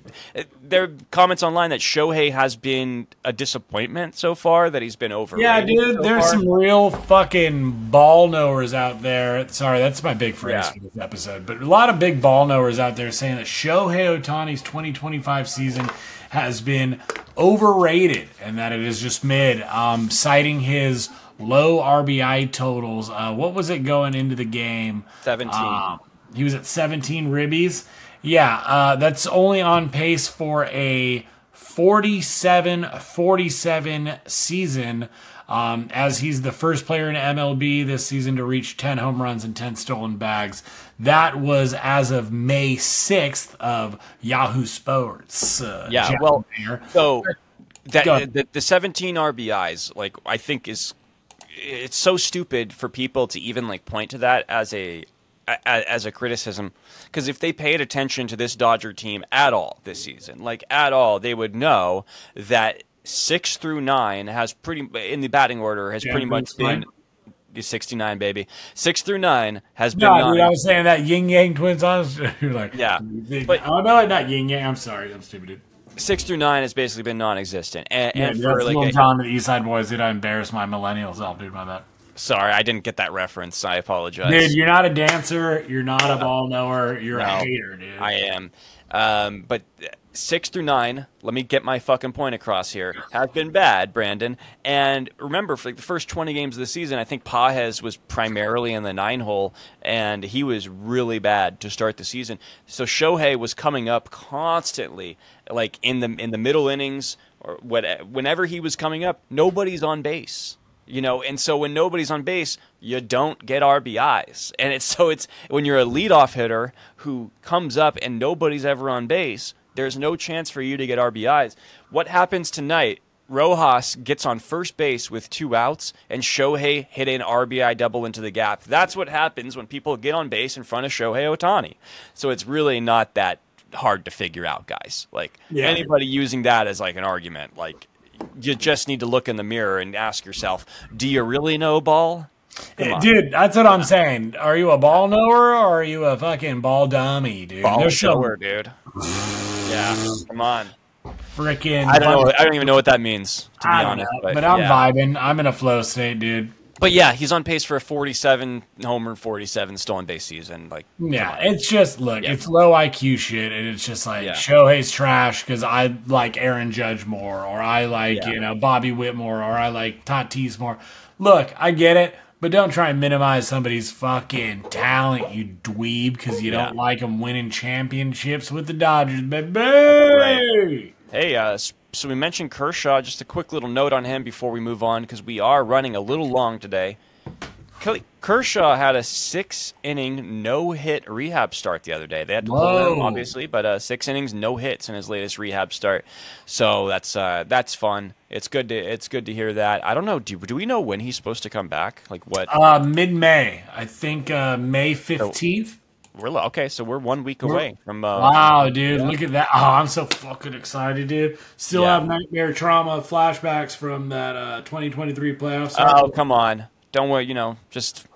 there are comments online that Shohei has been a disappointment so far, that he's been overrated. Yeah, dude, so there's far. some real fucking ball knowers out there. Sorry, that's my big phrase Yeah. for this episode. But a lot of big ball knowers out there saying that Shohei Ohtani's twenty twenty-five season has been overrated and that it is just mid, um, citing his low R B I totals. Uh, what was it going into the game? seventeen. Um, he was at seventeen ribbies. Yeah, uh, that's only on pace for a forty-seven forty-seven season, um, as he's the first player in M L B this season to reach ten home runs and ten stolen bags. That was as of May sixth of Yahoo Sports. Uh, Yeah, Jeff well, Mayer. so Go that ahead. the, the seventeen R B Is, like, I think is it's so stupid for people to even like point to that as a a- as a criticism, because if they paid attention to this Dodger team at all this season, like at all, they would know that six through nine has pretty in the batting order has Yeah, pretty much that's been fine. the sixty-nine, baby. Six through nine has been No, non- dude, I was saying that Yin Yang Twins on. You're like, Yeah, but, but- oh no, not Yin Yang. I'm sorry, I'm stupid, dude. six through nine has basically been non-existent, and, Yeah, and dude, for that's like Little a, John to the East Side Boys. Did I embarrass my millennial self, dude? My bad. sorry, I didn't get that reference. I apologize. Dude, you're not a dancer. You're not a ball knower. You're No, a hater, dude. I am. Um, but six through nine, let me get my fucking point across here, have been bad, Brandon. And remember, for like the first twenty games of the season, I think Pajes was primarily in the nine hole, and he was really bad to start the season. So Shohei was coming up constantly, like in the in the middle innings, or what, whenever he was coming up, nobody's on base. You know, and so when nobody's on base, you don't get R B Is. And it's so it's when you're a leadoff hitter who comes up and nobody's ever on base, there's no chance for you to get R B Is. What happens tonight? Rojas gets on first base with two outs, and Shohei hit an R B I double into the gap. That's what happens when people get on base in front of Shohei Ohtani. So it's really not that hard to figure out, guys. Like Yeah. anybody using that as like an argument, like you just need to look in the mirror and ask yourself, do you really know ball? Come on. Dude, that's what I'm saying. Are you a ball knower or are you a fucking ball dummy, dude? Ball There's shower, dude. Yeah, come on. freaking. I don't know. I don't even know what that means, to be I don't honest. know, but I'm yeah. vibing. I'm in a flow state, dude. But yeah, he's on pace for a forty-seven homer, forty-seven stolen base season. Like, Yeah, it's just look, Yeah. it's low I Q shit, and it's just like Yeah. Shohei's trash because I like Aaron Judge more, or I like Yeah. you know Bobby Whitmore, or I like Tatis more. Look, I get it, but don't try and minimize somebody's fucking talent, you dweeb, because you Yeah. don't like them winning championships with the Dodgers, baby. hey, uh, s- so we mentioned Kershaw. Just a quick little note on him before we move on, because we are running a little long today. Kelly- Kershaw had a six-inning no-hit rehab start the other day. They had to pull him, Whoa. obviously, but uh, six innings, no hits in his latest rehab start. So that's uh, that's fun. It's good to it's good to hear that. I don't know. Do do we know when he's supposed to come back? Like what? Uh, mid May, I think uh, May fifteenth. We're li- okay, so we're one week away from. Uh, Wow, dude, look at that. Oh, I'm so fucking excited, dude. Still Yeah. have nightmare trauma flashbacks from that uh, twenty twenty-three playoffs. Oh, come on! Don't worry. You know, just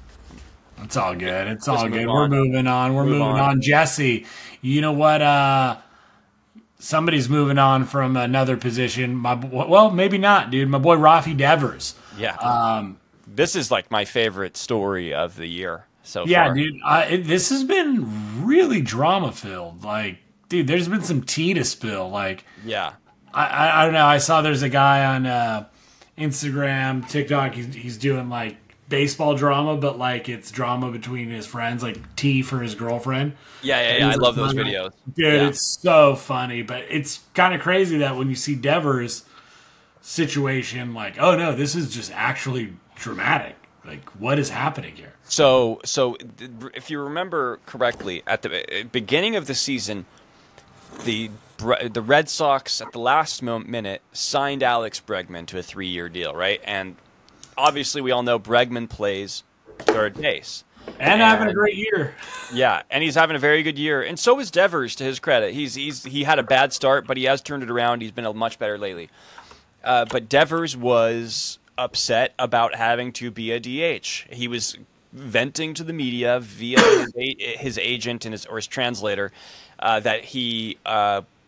It's all good. It's Just all move good. on. We're moving on. We're Move moving on. on. Jesse, you know what? Uh, somebody's moving on from another position. My bo- Well, maybe not, dude. My boy Rafi Devers. yeah. Um, this is like my favorite story of the year so yeah, far. dude. Uh, it, this has been really drama filled. Like, dude, there's been some tea to spill. Like, Yeah. I, I, I don't know. I saw there's a guy on uh, Instagram, TikTok. He's, he's doing like baseball drama, but like it's drama between his friends, like tea for his girlfriend. Yeah, yeah, yeah. I love those videos. Dude, Yeah. it's so funny, but it's kind of crazy that when you see Devers' situation, like, oh no, this is just actually dramatic. Like, what is happening here? So, so th- if you remember correctly, at the uh, beginning of the season, the Bre- the Red Sox at the last mo- minute signed Alex Bregman to a three-year deal, right? And obviously, we all know Bregman plays third base. And, having a great year. Yeah, and he's having a very good year, and so is Devers. To his credit, he's he's he had a bad start, but he has turned it around. He's been a much better lately. Uh, but Devers was upset about having to be a D H. He was venting to the media via his, a- his agent and his or his translator uh, that he uh,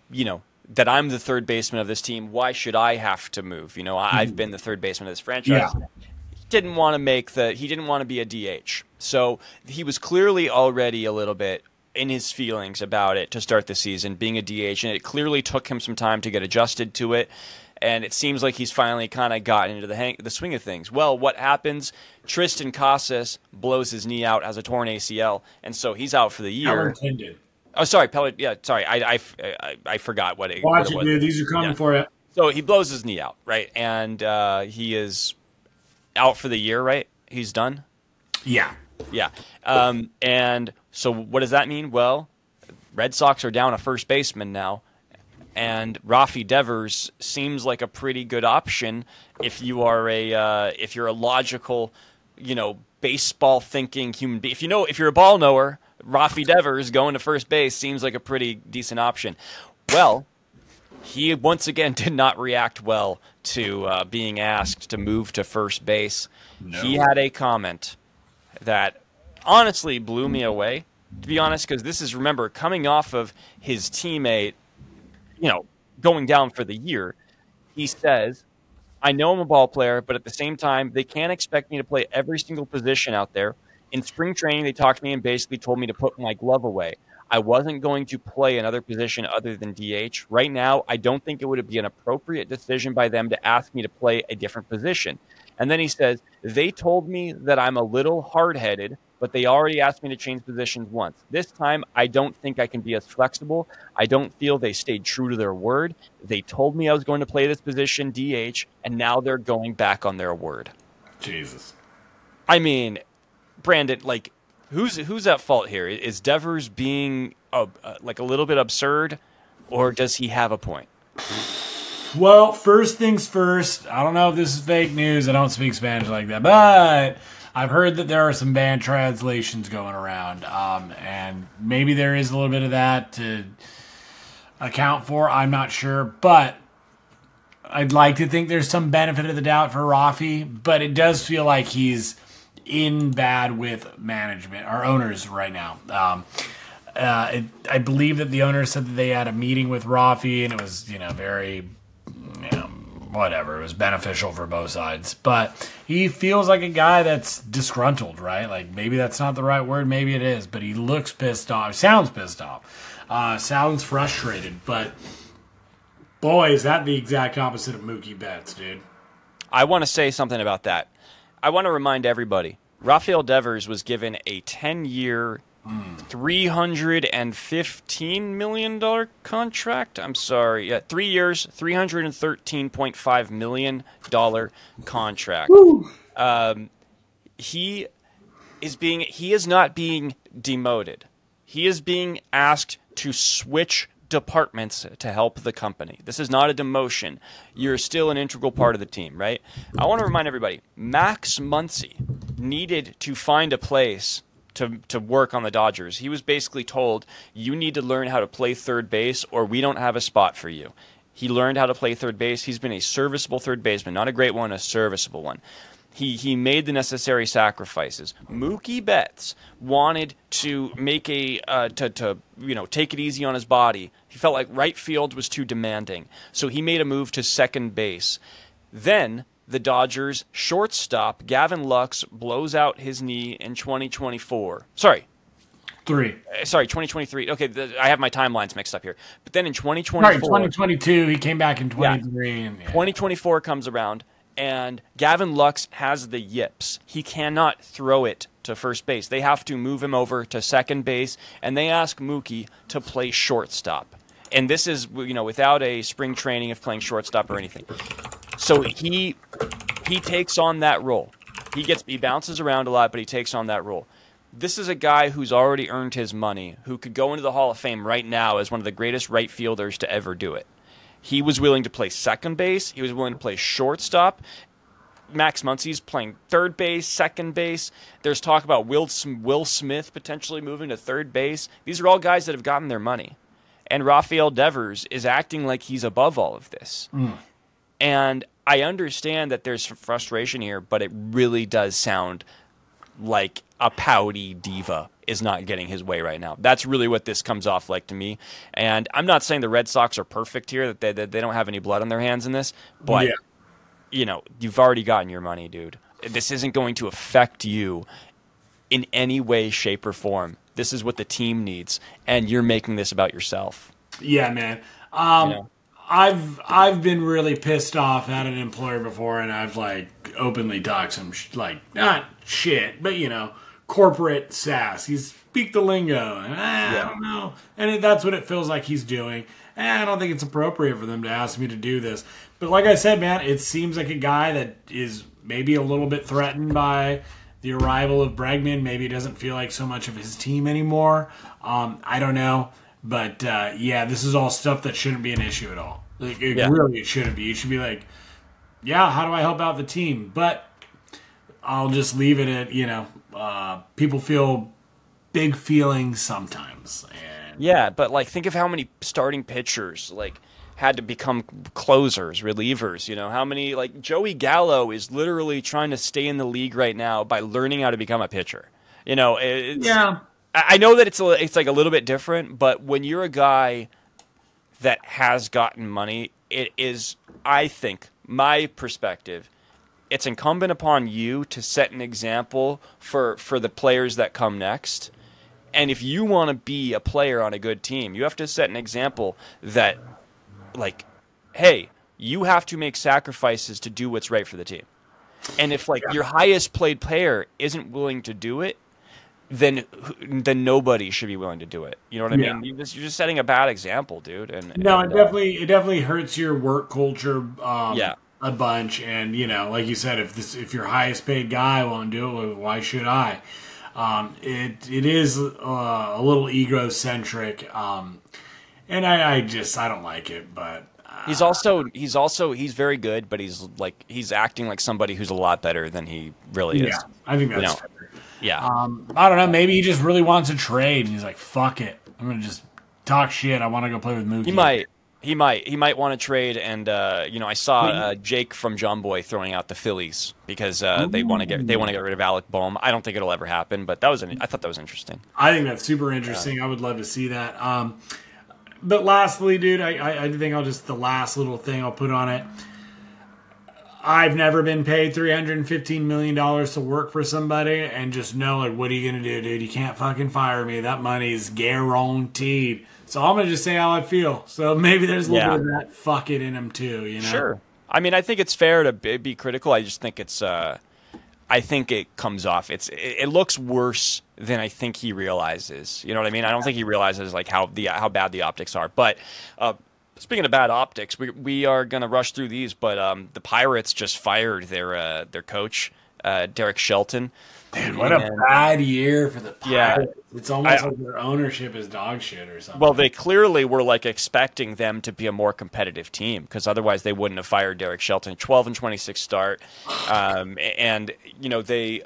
you know, that I'm the third baseman of this team. Why should I have to move? You know, I, I've been the third baseman of this franchise. Yeah. He didn't want to make the. He didn't want to be a D H. So he was clearly already a little bit in his feelings about it to start the season, being a D H, and it clearly took him some time to get adjusted to it. And it seems like he's finally kind of gotten into the hang, the swing of things. Well, what happens? Tristan Casas blows his knee out, has a torn A C L, and so he's out for the year. Intended. Oh, sorry, Pellet. Yeah, sorry, I, I, I, I forgot what it, Watch what it it, was. dude. These are coming Yeah. for you. So he blows his knee out, right? And uh, he is out for the year, right? He's done? Yeah. Yeah. Um, and so what does that mean? Well, Red Sox are down a first baseman now. And Rafi Devers seems like a pretty good option if you are a uh, if you're a logical, you know, baseball thinking human being. If you know if you're a ball knower, Rafi Devers going to first base seems like a pretty decent option. Well, he once again did not react well to uh, being asked to move to first base. No. He had a comment that honestly blew me away, to be honest, because this is, remember, coming off of his teammate, you know, going down for the year. He says, I know I'm a ball player, but at the same time, they can't expect me to play every single position out there. In spring training, they talked to me and basically told me to put my glove away. I wasn't going to play another position other than D H. Right now, I don't think it would be an appropriate decision by them to ask me to play a different position. And then he says, they told me that I'm a little hard-headed, but they already asked me to change positions once. This time, I don't think I can be as flexible. I don't feel they stayed true to their word. They told me I was going to play this position, D H, and now they're going back on their word. Jesus. I mean, Brandon, like, who's who's at fault here? Is Devers being uh, uh, like a little bit absurd, or does he have a point? Well, first things first, I don't know if this is fake news. I don't speak Spanish like that, but I've heard that there are some bad translations going around, um, and maybe there is a little bit of that to account for. I'm not sure, but I'd like to think there's some benefit of the doubt for Rafi, but it does feel like he's in bad with management, our owners right now. Um, uh, it, I believe that the owners said that they had a meeting with Rafi, and it was, you know, very... You know, whatever, it was beneficial for both sides, but he feels like a guy that's disgruntled, right? Like, maybe that's not the right word, maybe it is, but he looks pissed off, sounds pissed off, uh, sounds frustrated, but boy, is that the exact opposite of Mookie Betts, dude. I want to say something about that. I want to remind everybody, Rafael Devers was given a ten-year, three hundred fifteen million dollars contract. I'm sorry. Yeah, three years, three hundred thirteen point five million dollars contract. Um, he is being he is not being demoted. He is being asked to switch departments to help the company. This is not a demotion. You're still an integral part of the team, right? I want to remind everybody, Max Muncy needed to find a place to to work on the Dodgers. He was basically told, you need to learn how to play third base or we don't have a spot for you. He learned how to play third base. He's been a serviceable third baseman, not a great one, a serviceable one. He he made the necessary sacrifices. Mookie Betts wanted to make a uh, to to you know take it easy on his body. He felt like right field was too demanding, so he made a move to second base. Then the Dodgers shortstop Gavin Lux blows out his knee in twenty twenty-four. Sorry. Three. Uh, sorry, twenty twenty-three. Okay, the, I have my timelines mixed up here. But then in twenty twenty-four... Sorry, twenty twenty-two, he came back in twenty-three. Yeah, and, yeah. twenty twenty-four comes around, and Gavin Lux has the yips. He cannot throw it to first base. They have to move him over to second base, and they ask Mookie to play shortstop. And this is, you know, without a spring training of playing shortstop or anything. So he he takes on that role. He gets he bounces around a lot, but he takes on that role. This is a guy who's already earned his money, who could go into the Hall of Fame right now as one of the greatest right fielders to ever do it. He was willing to play second base. He was willing to play shortstop. Max Muncy's playing third base, second base. There's talk about Will, Will Smith potentially moving to third base. These are all guys that have gotten their money. And Rafael Devers is acting like he's above all of this. Mm. And I understand that there's frustration here, but it really does sound like a pouty diva is not getting his way right now. That's really what this comes off like to me. And I'm not saying the Red Sox are perfect here, that they, that they don't have any blood on their hands in this, but yeah. you know, you've already gotten your money, dude. This isn't going to affect you in any way, shape, or form. This is what the team needs, and you're making this about yourself. Yeah, man. Um, you know? I've I've been really pissed off at an employer before, and I've like openly talked some sh- like not shit, but you know, corporate sass. He's speak the lingo, and eh, yeah. I don't know, and it, that's what it feels like he's doing. And I don't think it's appropriate for them to ask me to do this. But like I said, man, it seems like a guy that is maybe a little bit threatened by the arrival of Bregman. Maybe he doesn't feel like so much of his team anymore. Um, I don't know. But, uh, yeah, this is all stuff that shouldn't be an issue at all. Like, it yeah. really it shouldn't be. You should be like, yeah, how do I help out the team? But I'll just leave it at, you know, uh, people feel big feelings sometimes. And yeah, but, like, think of how many starting pitchers, like, had to become closers, relievers, you know, how many, like, Joey Gallo is literally trying to stay in the league right now by learning how to become a pitcher. You know, it's... Yeah. I know that it's a, it's like a little bit different, but when you're a guy that has gotten money, it is, I think, my perspective, it's incumbent upon you to set an example for, for the players that come next. And if you want to be a player on a good team, you have to set an example that, like, hey, you have to make sacrifices to do what's right for the team. And if, like, your highest paid player isn't willing to do it, then then nobody should be willing to do it. You know what I yeah. mean? You're just, you're just setting a bad example, dude. And no, and, it definitely uh, it definitely hurts your work culture um, yeah. a bunch. And you know, like you said, if this if your highest paid guy won't do it, why should I? Um, it it is uh, a little egocentric, um, and I, I just I don't like it. But uh, he's also he's also he's very good, but he's like he's acting like somebody who's a lot better than he really is. Yeah, I think that's. You know? fair. Yeah. Um, I don't know. Maybe he just really wants to trade, and he's like, "Fuck it, I'm gonna just talk shit. I want to go play with Mookie." He might. He might. He might want to trade. And uh, you know, I saw uh, Jake from John Boy throwing out the Phillies because uh, they want to get they want to get rid of Alec Boehm. I don't think it'll ever happen, but that was an, I thought that was interesting. I think that's super interesting. Yeah. I would love to see that. Um, but lastly, dude, I, I I think I'll just the last little thing I'll put on it. I've never been paid three hundred fifteen million dollars to work for somebody and just know, like, what are you going to do, dude? You can't fucking fire me. That money is guaranteed. So I'm going to just say how I feel. So maybe there's a little yeah. bit of that fuck it in him too, you know? Sure. I mean, I think it's fair to be critical. I just think it's, uh, I think it comes off. It's, it, it looks worse than I think he realizes. You know what I mean? I don't think he realizes, like, how the how bad the optics are. But, uh, speaking of bad optics, we we are going to rush through these, but um, the Pirates just fired their uh, their coach, uh, Derek Shelton. Dude, what and, a bad year for the Pirates. Yeah, it's almost I, like their ownership is dog shit or something. Well, they clearly were like expecting them to be a more competitive team because otherwise they wouldn't have fired Derek Shelton. twelve and twenty-six start. Um, and, you know, they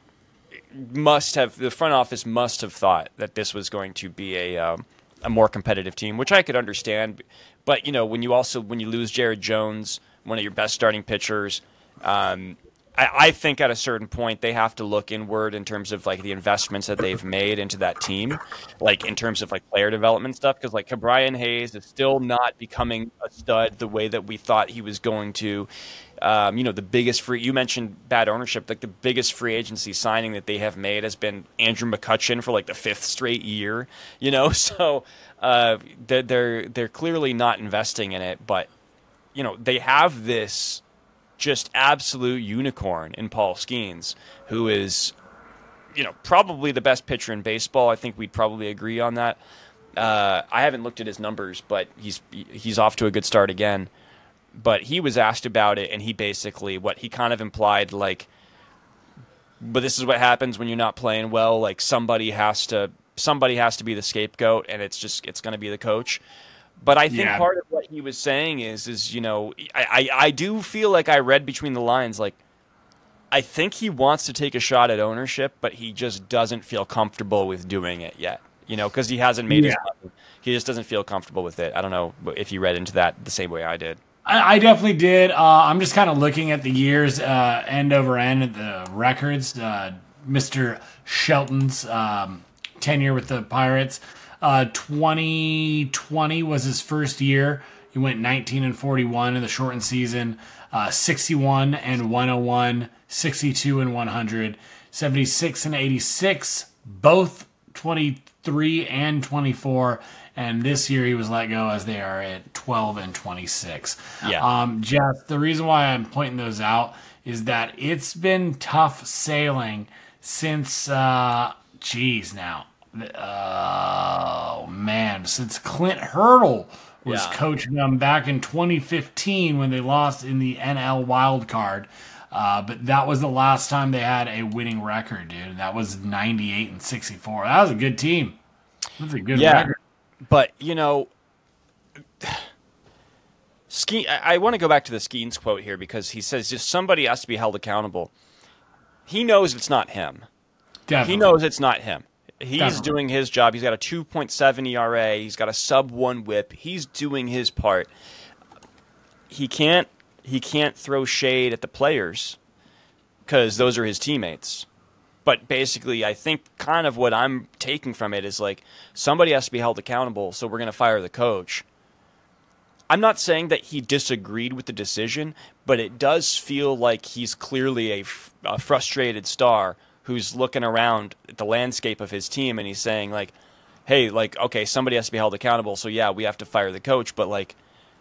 must have, the front office must have thought that this was going to be a, um, a more competitive team, which I could understand. But, you know, when you also when you lose Jared Jones, one of your best starting pitchers, um, I, I think at a certain point they have to look inward in terms of like the investments that they've made into that team, like in terms of like player development stuff. Because like Brian Hayes is still not becoming a stud the way that we thought he was going to. Um, you know, the biggest free you mentioned bad ownership, like the biggest free agency signing that they have made has been Andrew McCutchen for like the fifth straight year. You know, so. Uh, they're, they're they're clearly not investing in it, but you know they have this just absolute unicorn in Paul Skeens, who is, you know, probably the best pitcher in baseball. I think we'd probably agree on that. Uh, I haven't looked at his numbers, but he's he's off to a good start again. But he was asked about it, and he basically what he kind of implied like, but this is what happens when you're not playing well. Like somebody has to. Somebody has to be the scapegoat, and it's just it's going to be the coach. But I think yeah. part of what he was saying is, is you know, I, I, I do feel like I read between the lines, like I think he wants to take a shot at ownership, but he just doesn't feel comfortable with doing it yet. You know, because he hasn't made yeah. his money. He just doesn't feel comfortable with it. I don't know if you read into that the same way I did. I, I definitely did. Uh, I'm just kind of looking at the years uh, end over end at the records. Uh, Mister Shelton's um, tenure with the Pirates. Uh, twenty twenty was his first year. He went nineteen and forty-one in the shortened season, uh, sixty-one and one oh one, sixty-two and one hundred, seventy-six and eighty-six, both twenty-three and twenty-four. And this year he was let go as they are at twelve and twenty-six. Yeah. Um, Jeff, the reason why I'm pointing those out is that it's been tough sailing since, uh, geez, now. Oh, man. Since Clint Hurdle was Yeah. coaching them back in twenty fifteen when they lost in the N L wild card. Uh, but that was the last time they had a winning record, dude. That was ninety-eight and sixty-four. That was a good team. That was a good Yeah. record. But, you know, Ske- I, I want to go back to the Skeens quote here because he says just somebody has to be held accountable. He knows it's not him. Definitely. He knows it's not him. He's Definitely. doing his job. He's got a two point seven E R A. He's got a sub one whip. He's doing his part. He can't he can't throw shade at the players because those are his teammates. But basically, I think kind of what I'm taking from it is like somebody has to be held accountable, so we're going to fire the coach. I'm not saying that he disagreed with the decision, but it does feel like he's clearly a, f- a frustrated star who's looking around at the landscape of his team and he's saying like, hey, like, okay, somebody has to be held accountable, so yeah, we have to fire the coach, but like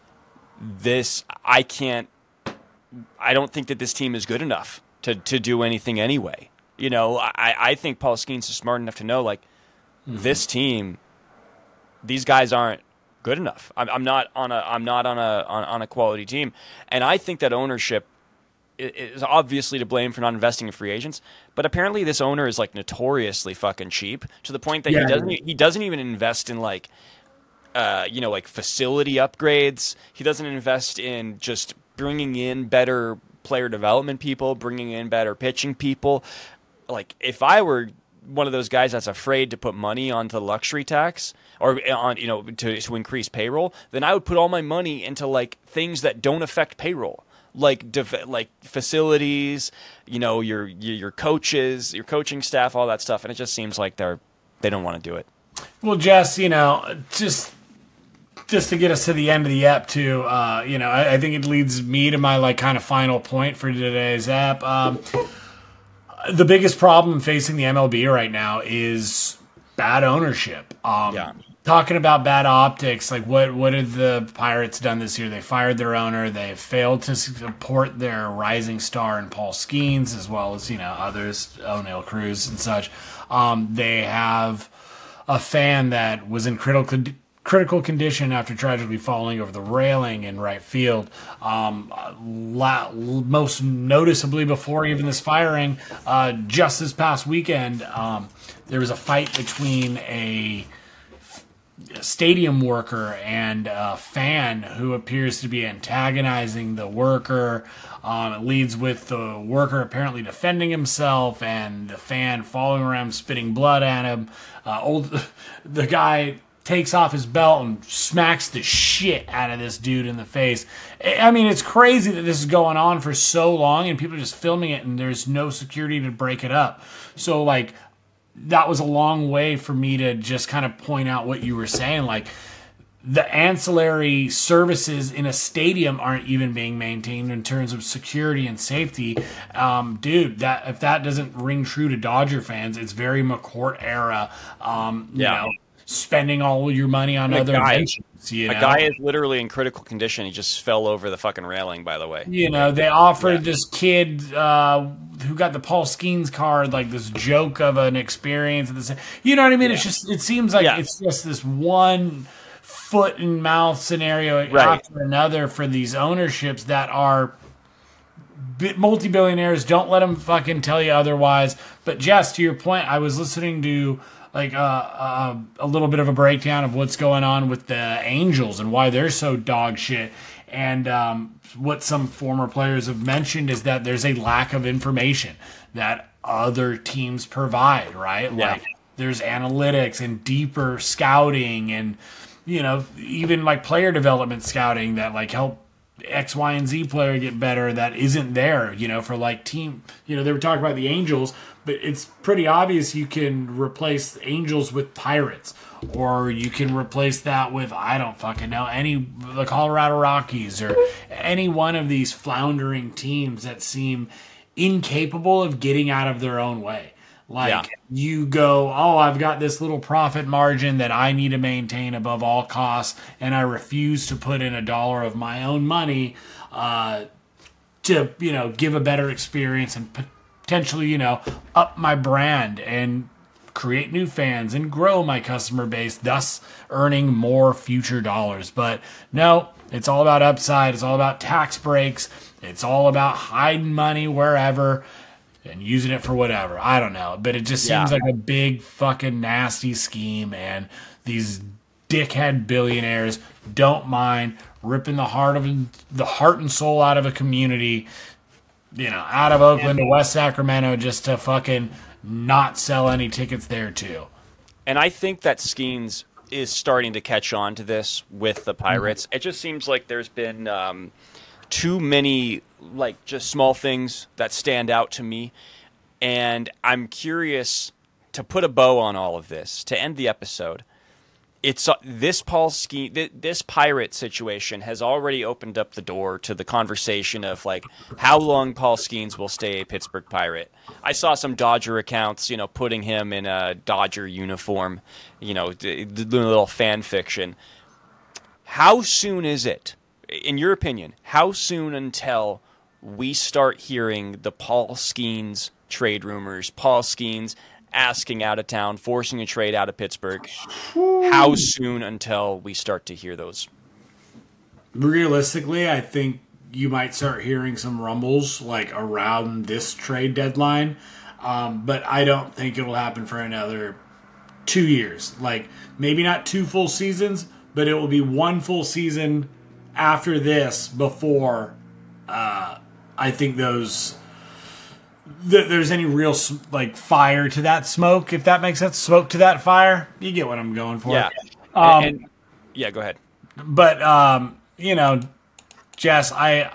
this, I can't, I don't think that this team is good enough to, to do anything anyway. You know, I, I think Paul Skeens is smart enough to know, like, mm-hmm. this team, these guys aren't good enough. I'm, I'm not on a, I'm not on a, on, on a quality team, and I think that ownership is obviously to blame for not investing in free agents. But apparently, this owner is like notoriously fucking cheap to the point that Yeah, he doesn't, he doesn't even invest in like, uh, you know, like facility upgrades. He doesn't invest in just bringing in better player development people, bringing in better pitching people. Like, if I were one of those guys that's afraid to put money onto the luxury tax or on, you know, to, to increase payroll, then I would put all my money into like things that don't affect payroll, like def- like facilities, you know, your, your your coaches, your coaching staff, all that stuff. And it just seems like they're they don't want to do it. Well, Jess, you know, just just to get us to the end of the app too, uh, you know, I, I think it leads me to my like kind of final point for today's app. Um, The biggest problem facing the M L B right now is bad ownership. Um, Yeah. Talking about bad optics, like what what have the Pirates done this year? They fired their owner. They failed to support their rising star in Paul Skeens, as well as, you know, others, O'Neill Cruz and such. Um, they have a fan that was in critical critical condition after tragically falling over the railing in right field. Um, la- most noticeably, before even this firing, uh, just this past weekend, um, there was a fight between a stadium worker and a fan who appears to be antagonizing the worker. Um, it leads with the worker apparently defending himself and the fan following around spitting blood at him. Uh, old, the guy takes off his belt and smacks the shit out of this dude in the face. I mean, it's crazy that this is going on for so long and people are just filming it and there's no security to break it up. So, like, that was a long way for me to just kind of point out what you were saying. Like, the ancillary services in a stadium aren't even being maintained in terms of security and safety. Um, dude, that if that doesn't ring true to Dodger fans, it's very McCourt era. Um, Yeah. You know, spending all your money on And a other guy- inventions. You A know? guy is literally in critical condition. He just fell over the fucking railing, by the way. You know, they offered Yeah. this kid uh, who got the Paul Skeens card like this joke of an experience. At the, you know what I mean? It's just, it seems like Yeah. it's just this one foot and mouth scenario Right. after another for these ownerships that are bi- multi-billionaires. Don't let them fucking tell you otherwise. But Jess, to your point, I was listening to like uh, uh, a little bit of a breakdown of what's going on with the Angels and why they're so dog shit. And um, what some former players have mentioned is that there's a lack of information that other teams provide, right? Yeah. Like there's analytics and deeper scouting and, you know, even like player development scouting that like help X, Y, and Z player get better that isn't there, you know, for like team, you know, they were talking about the Angels, but it's pretty obvious you can replace Angels with Pirates, or you can replace that with, I don't fucking know, any the Colorado Rockies or any one of these floundering teams that seem incapable of getting out of their own way. Like yeah. you go, oh, I've got this little profit margin that I need to maintain above all costs, and I refuse to put in a dollar of my own money uh, to, you know, give a better experience and potentially, you know, up my brand and create new fans and grow my customer base, thus earning more future dollars. But no, it's all about upside. It's all about tax breaks. It's all about hiding money wherever and using it for whatever. I don't know. But it just seems yeah. like a big fucking nasty scheme, and these dickhead billionaires don't mind ripping the heart of the heart and soul out of a community, you know, out of Oakland to West Sacramento just to fucking not sell any tickets there too. And I think that Skeens is starting to catch on to this with the Pirates. Mm-hmm. It just seems like there's been um, too many like just small things that stand out to me, and I'm curious to put a bow on all of this to end the episode. It's uh, this Paul Skeens, th- this Pirate situation has already opened up the door to the conversation of like how long Paul Skeens will stay a Pittsburgh Pirate. I saw some Dodger accounts, you know, putting him in a Dodger uniform, you know, the, the little fan fiction. How soon is it, in your opinion, how soon until we start hearing the Paul Skeens trade rumors, Paul Skeens asking out of town, forcing a trade out of Pittsburgh? How soon until we start to hear those? Realistically, I think you might start hearing some rumbles like around this trade deadline, um, but I don't think it'll happen for another two years. Like maybe not two full seasons, but it will be one full season after this before uh, I think those th- there's any real like fire to that smoke, if that makes sense. Smoke to that fire. You get what I'm going for. Yeah. Um, and, and, yeah. Go ahead. But um, you know, Jess, I,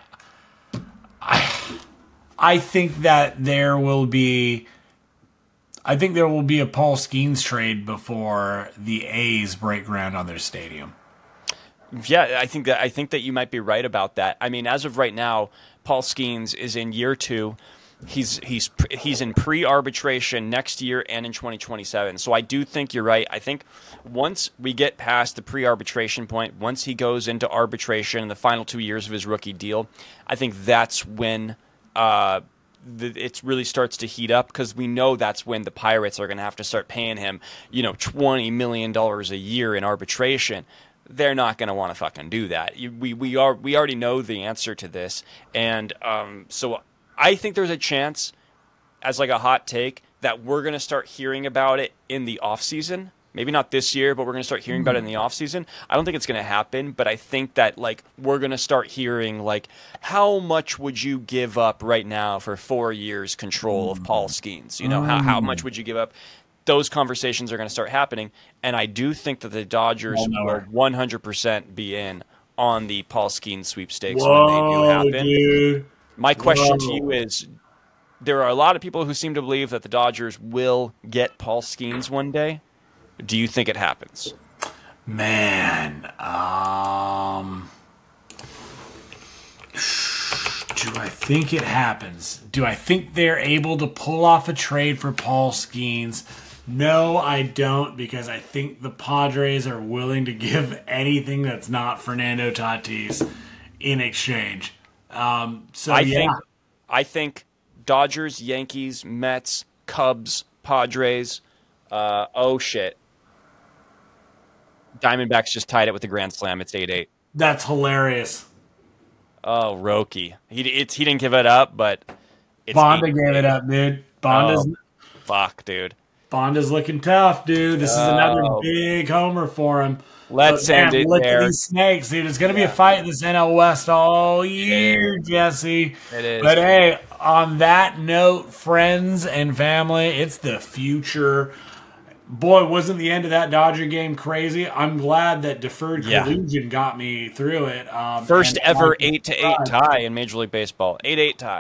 I, I think that there will be. I think there will be a Paul Skeens trade before the A's break ground on their stadium. Yeah, I think that I think that you might be right about that. I mean, as of right now, Paul Skeens is in year two. He's he's he's in pre-arbitration next year and in twenty twenty-seven. So I do think you're right. I think once we get past the pre-arbitration point, once he goes into arbitration in the final two years of his rookie deal, I think that's when uh, the, it really starts to heat up, because we know that's when the Pirates are going to have to start paying him, you know, twenty million dollars a year in arbitration. They're not going to want to fucking do that. You, we we are we already know the answer to this, and um, so I think there's a chance, as like a hot take, that we're going to start hearing about it in the off season. Maybe not this year, but we're going to start hearing about it in the off season. I don't think it's going to happen, but I think that like we're going to start hearing like, how much would you give up right now for four years control of Paul Skeens? You know, how how much would you give up? Those conversations are going to start happening, and I do think that the Dodgers will one hundred percent be in on the Paul Skeens sweepstakes Whoa, when they do happen. Dude. My question Whoa. to you is, there are a lot of people who seem to believe that the Dodgers will get Paul Skeens one day. Do you think it happens? Man, um... do I think it happens? Do I think they're able to pull off a trade for Paul Skeens? No, I don't, because I think the Padres are willing to give anything that's not Fernando Tatis in exchange. Um, so I yeah. think, I think Dodgers, Yankees, Mets, Cubs, Padres. Uh, oh shit! Diamondbacks just tied it with the grand slam. It's eight eight. That's hilarious. Oh, Roki. He it's he didn't give it up, but it's Bonda gave it up, dude. Bonda's oh, fuck, dude. Bonda's looking tough, dude. This is oh. another big homer for him. Let's but, end man, it look there. At these snakes, dude. It's going to be yeah. a fight in this N L West all year, Jesse. It is. But hey, on that note, friends and family, it's the future. Boy, wasn't the end of that Dodger game crazy? I'm glad that deferred yeah. collusion got me through it. Um, First ever eight to eight tie in Major League Baseball. Eight eight tie.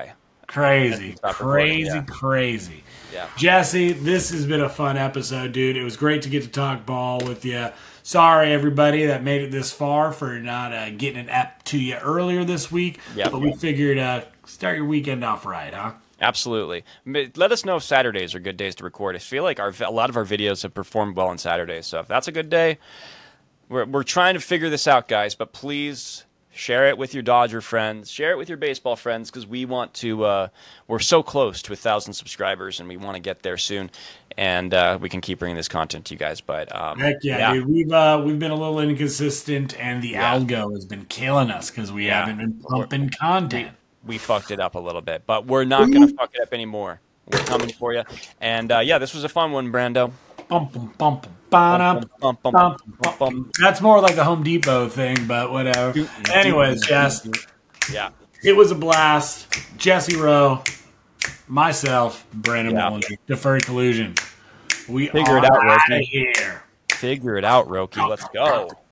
Crazy, Stop crazy, recording, yeah. crazy. Yeah. Jesse, this has been a fun episode, dude. It was great to get to talk ball with you. Sorry, everybody that made it this far for not uh, getting an ep to you earlier this week. Yep. But we figured uh, start your weekend off right, huh? Absolutely. Let us know if Saturdays are good days to record. I feel like our a lot of our videos have performed well on Saturdays. So if that's a good day, we're we're trying to figure this out, guys. But please share it with your Dodger friends. Share it with your baseball friends because we want to. Uh, we're so close to a thousand subscribers, and we want to get there soon. And uh, we can keep bringing this content to you guys. But um, heck yeah, yeah. dude. We've uh, we've been a little inconsistent, and the Yeah. algo has been killing us because we Yeah. haven't been pumping content. we fucked it up a little bit, but we're not going to fuck it up anymore. We're coming for you. And uh, yeah, this was a fun one, Brando. Bum, bum, bum, bum, ba-da, Bum, bum, bum, bum, bum. That's more like a Home Depot thing, but whatever. Anyways, Jess, Yeah. it was a blast. Jesse Rowe, myself, Brandon Yeah. Bollinger, Deferred Collusion. We Figure are it out, out of Roki. here. Figure it out, Roki. Let's go.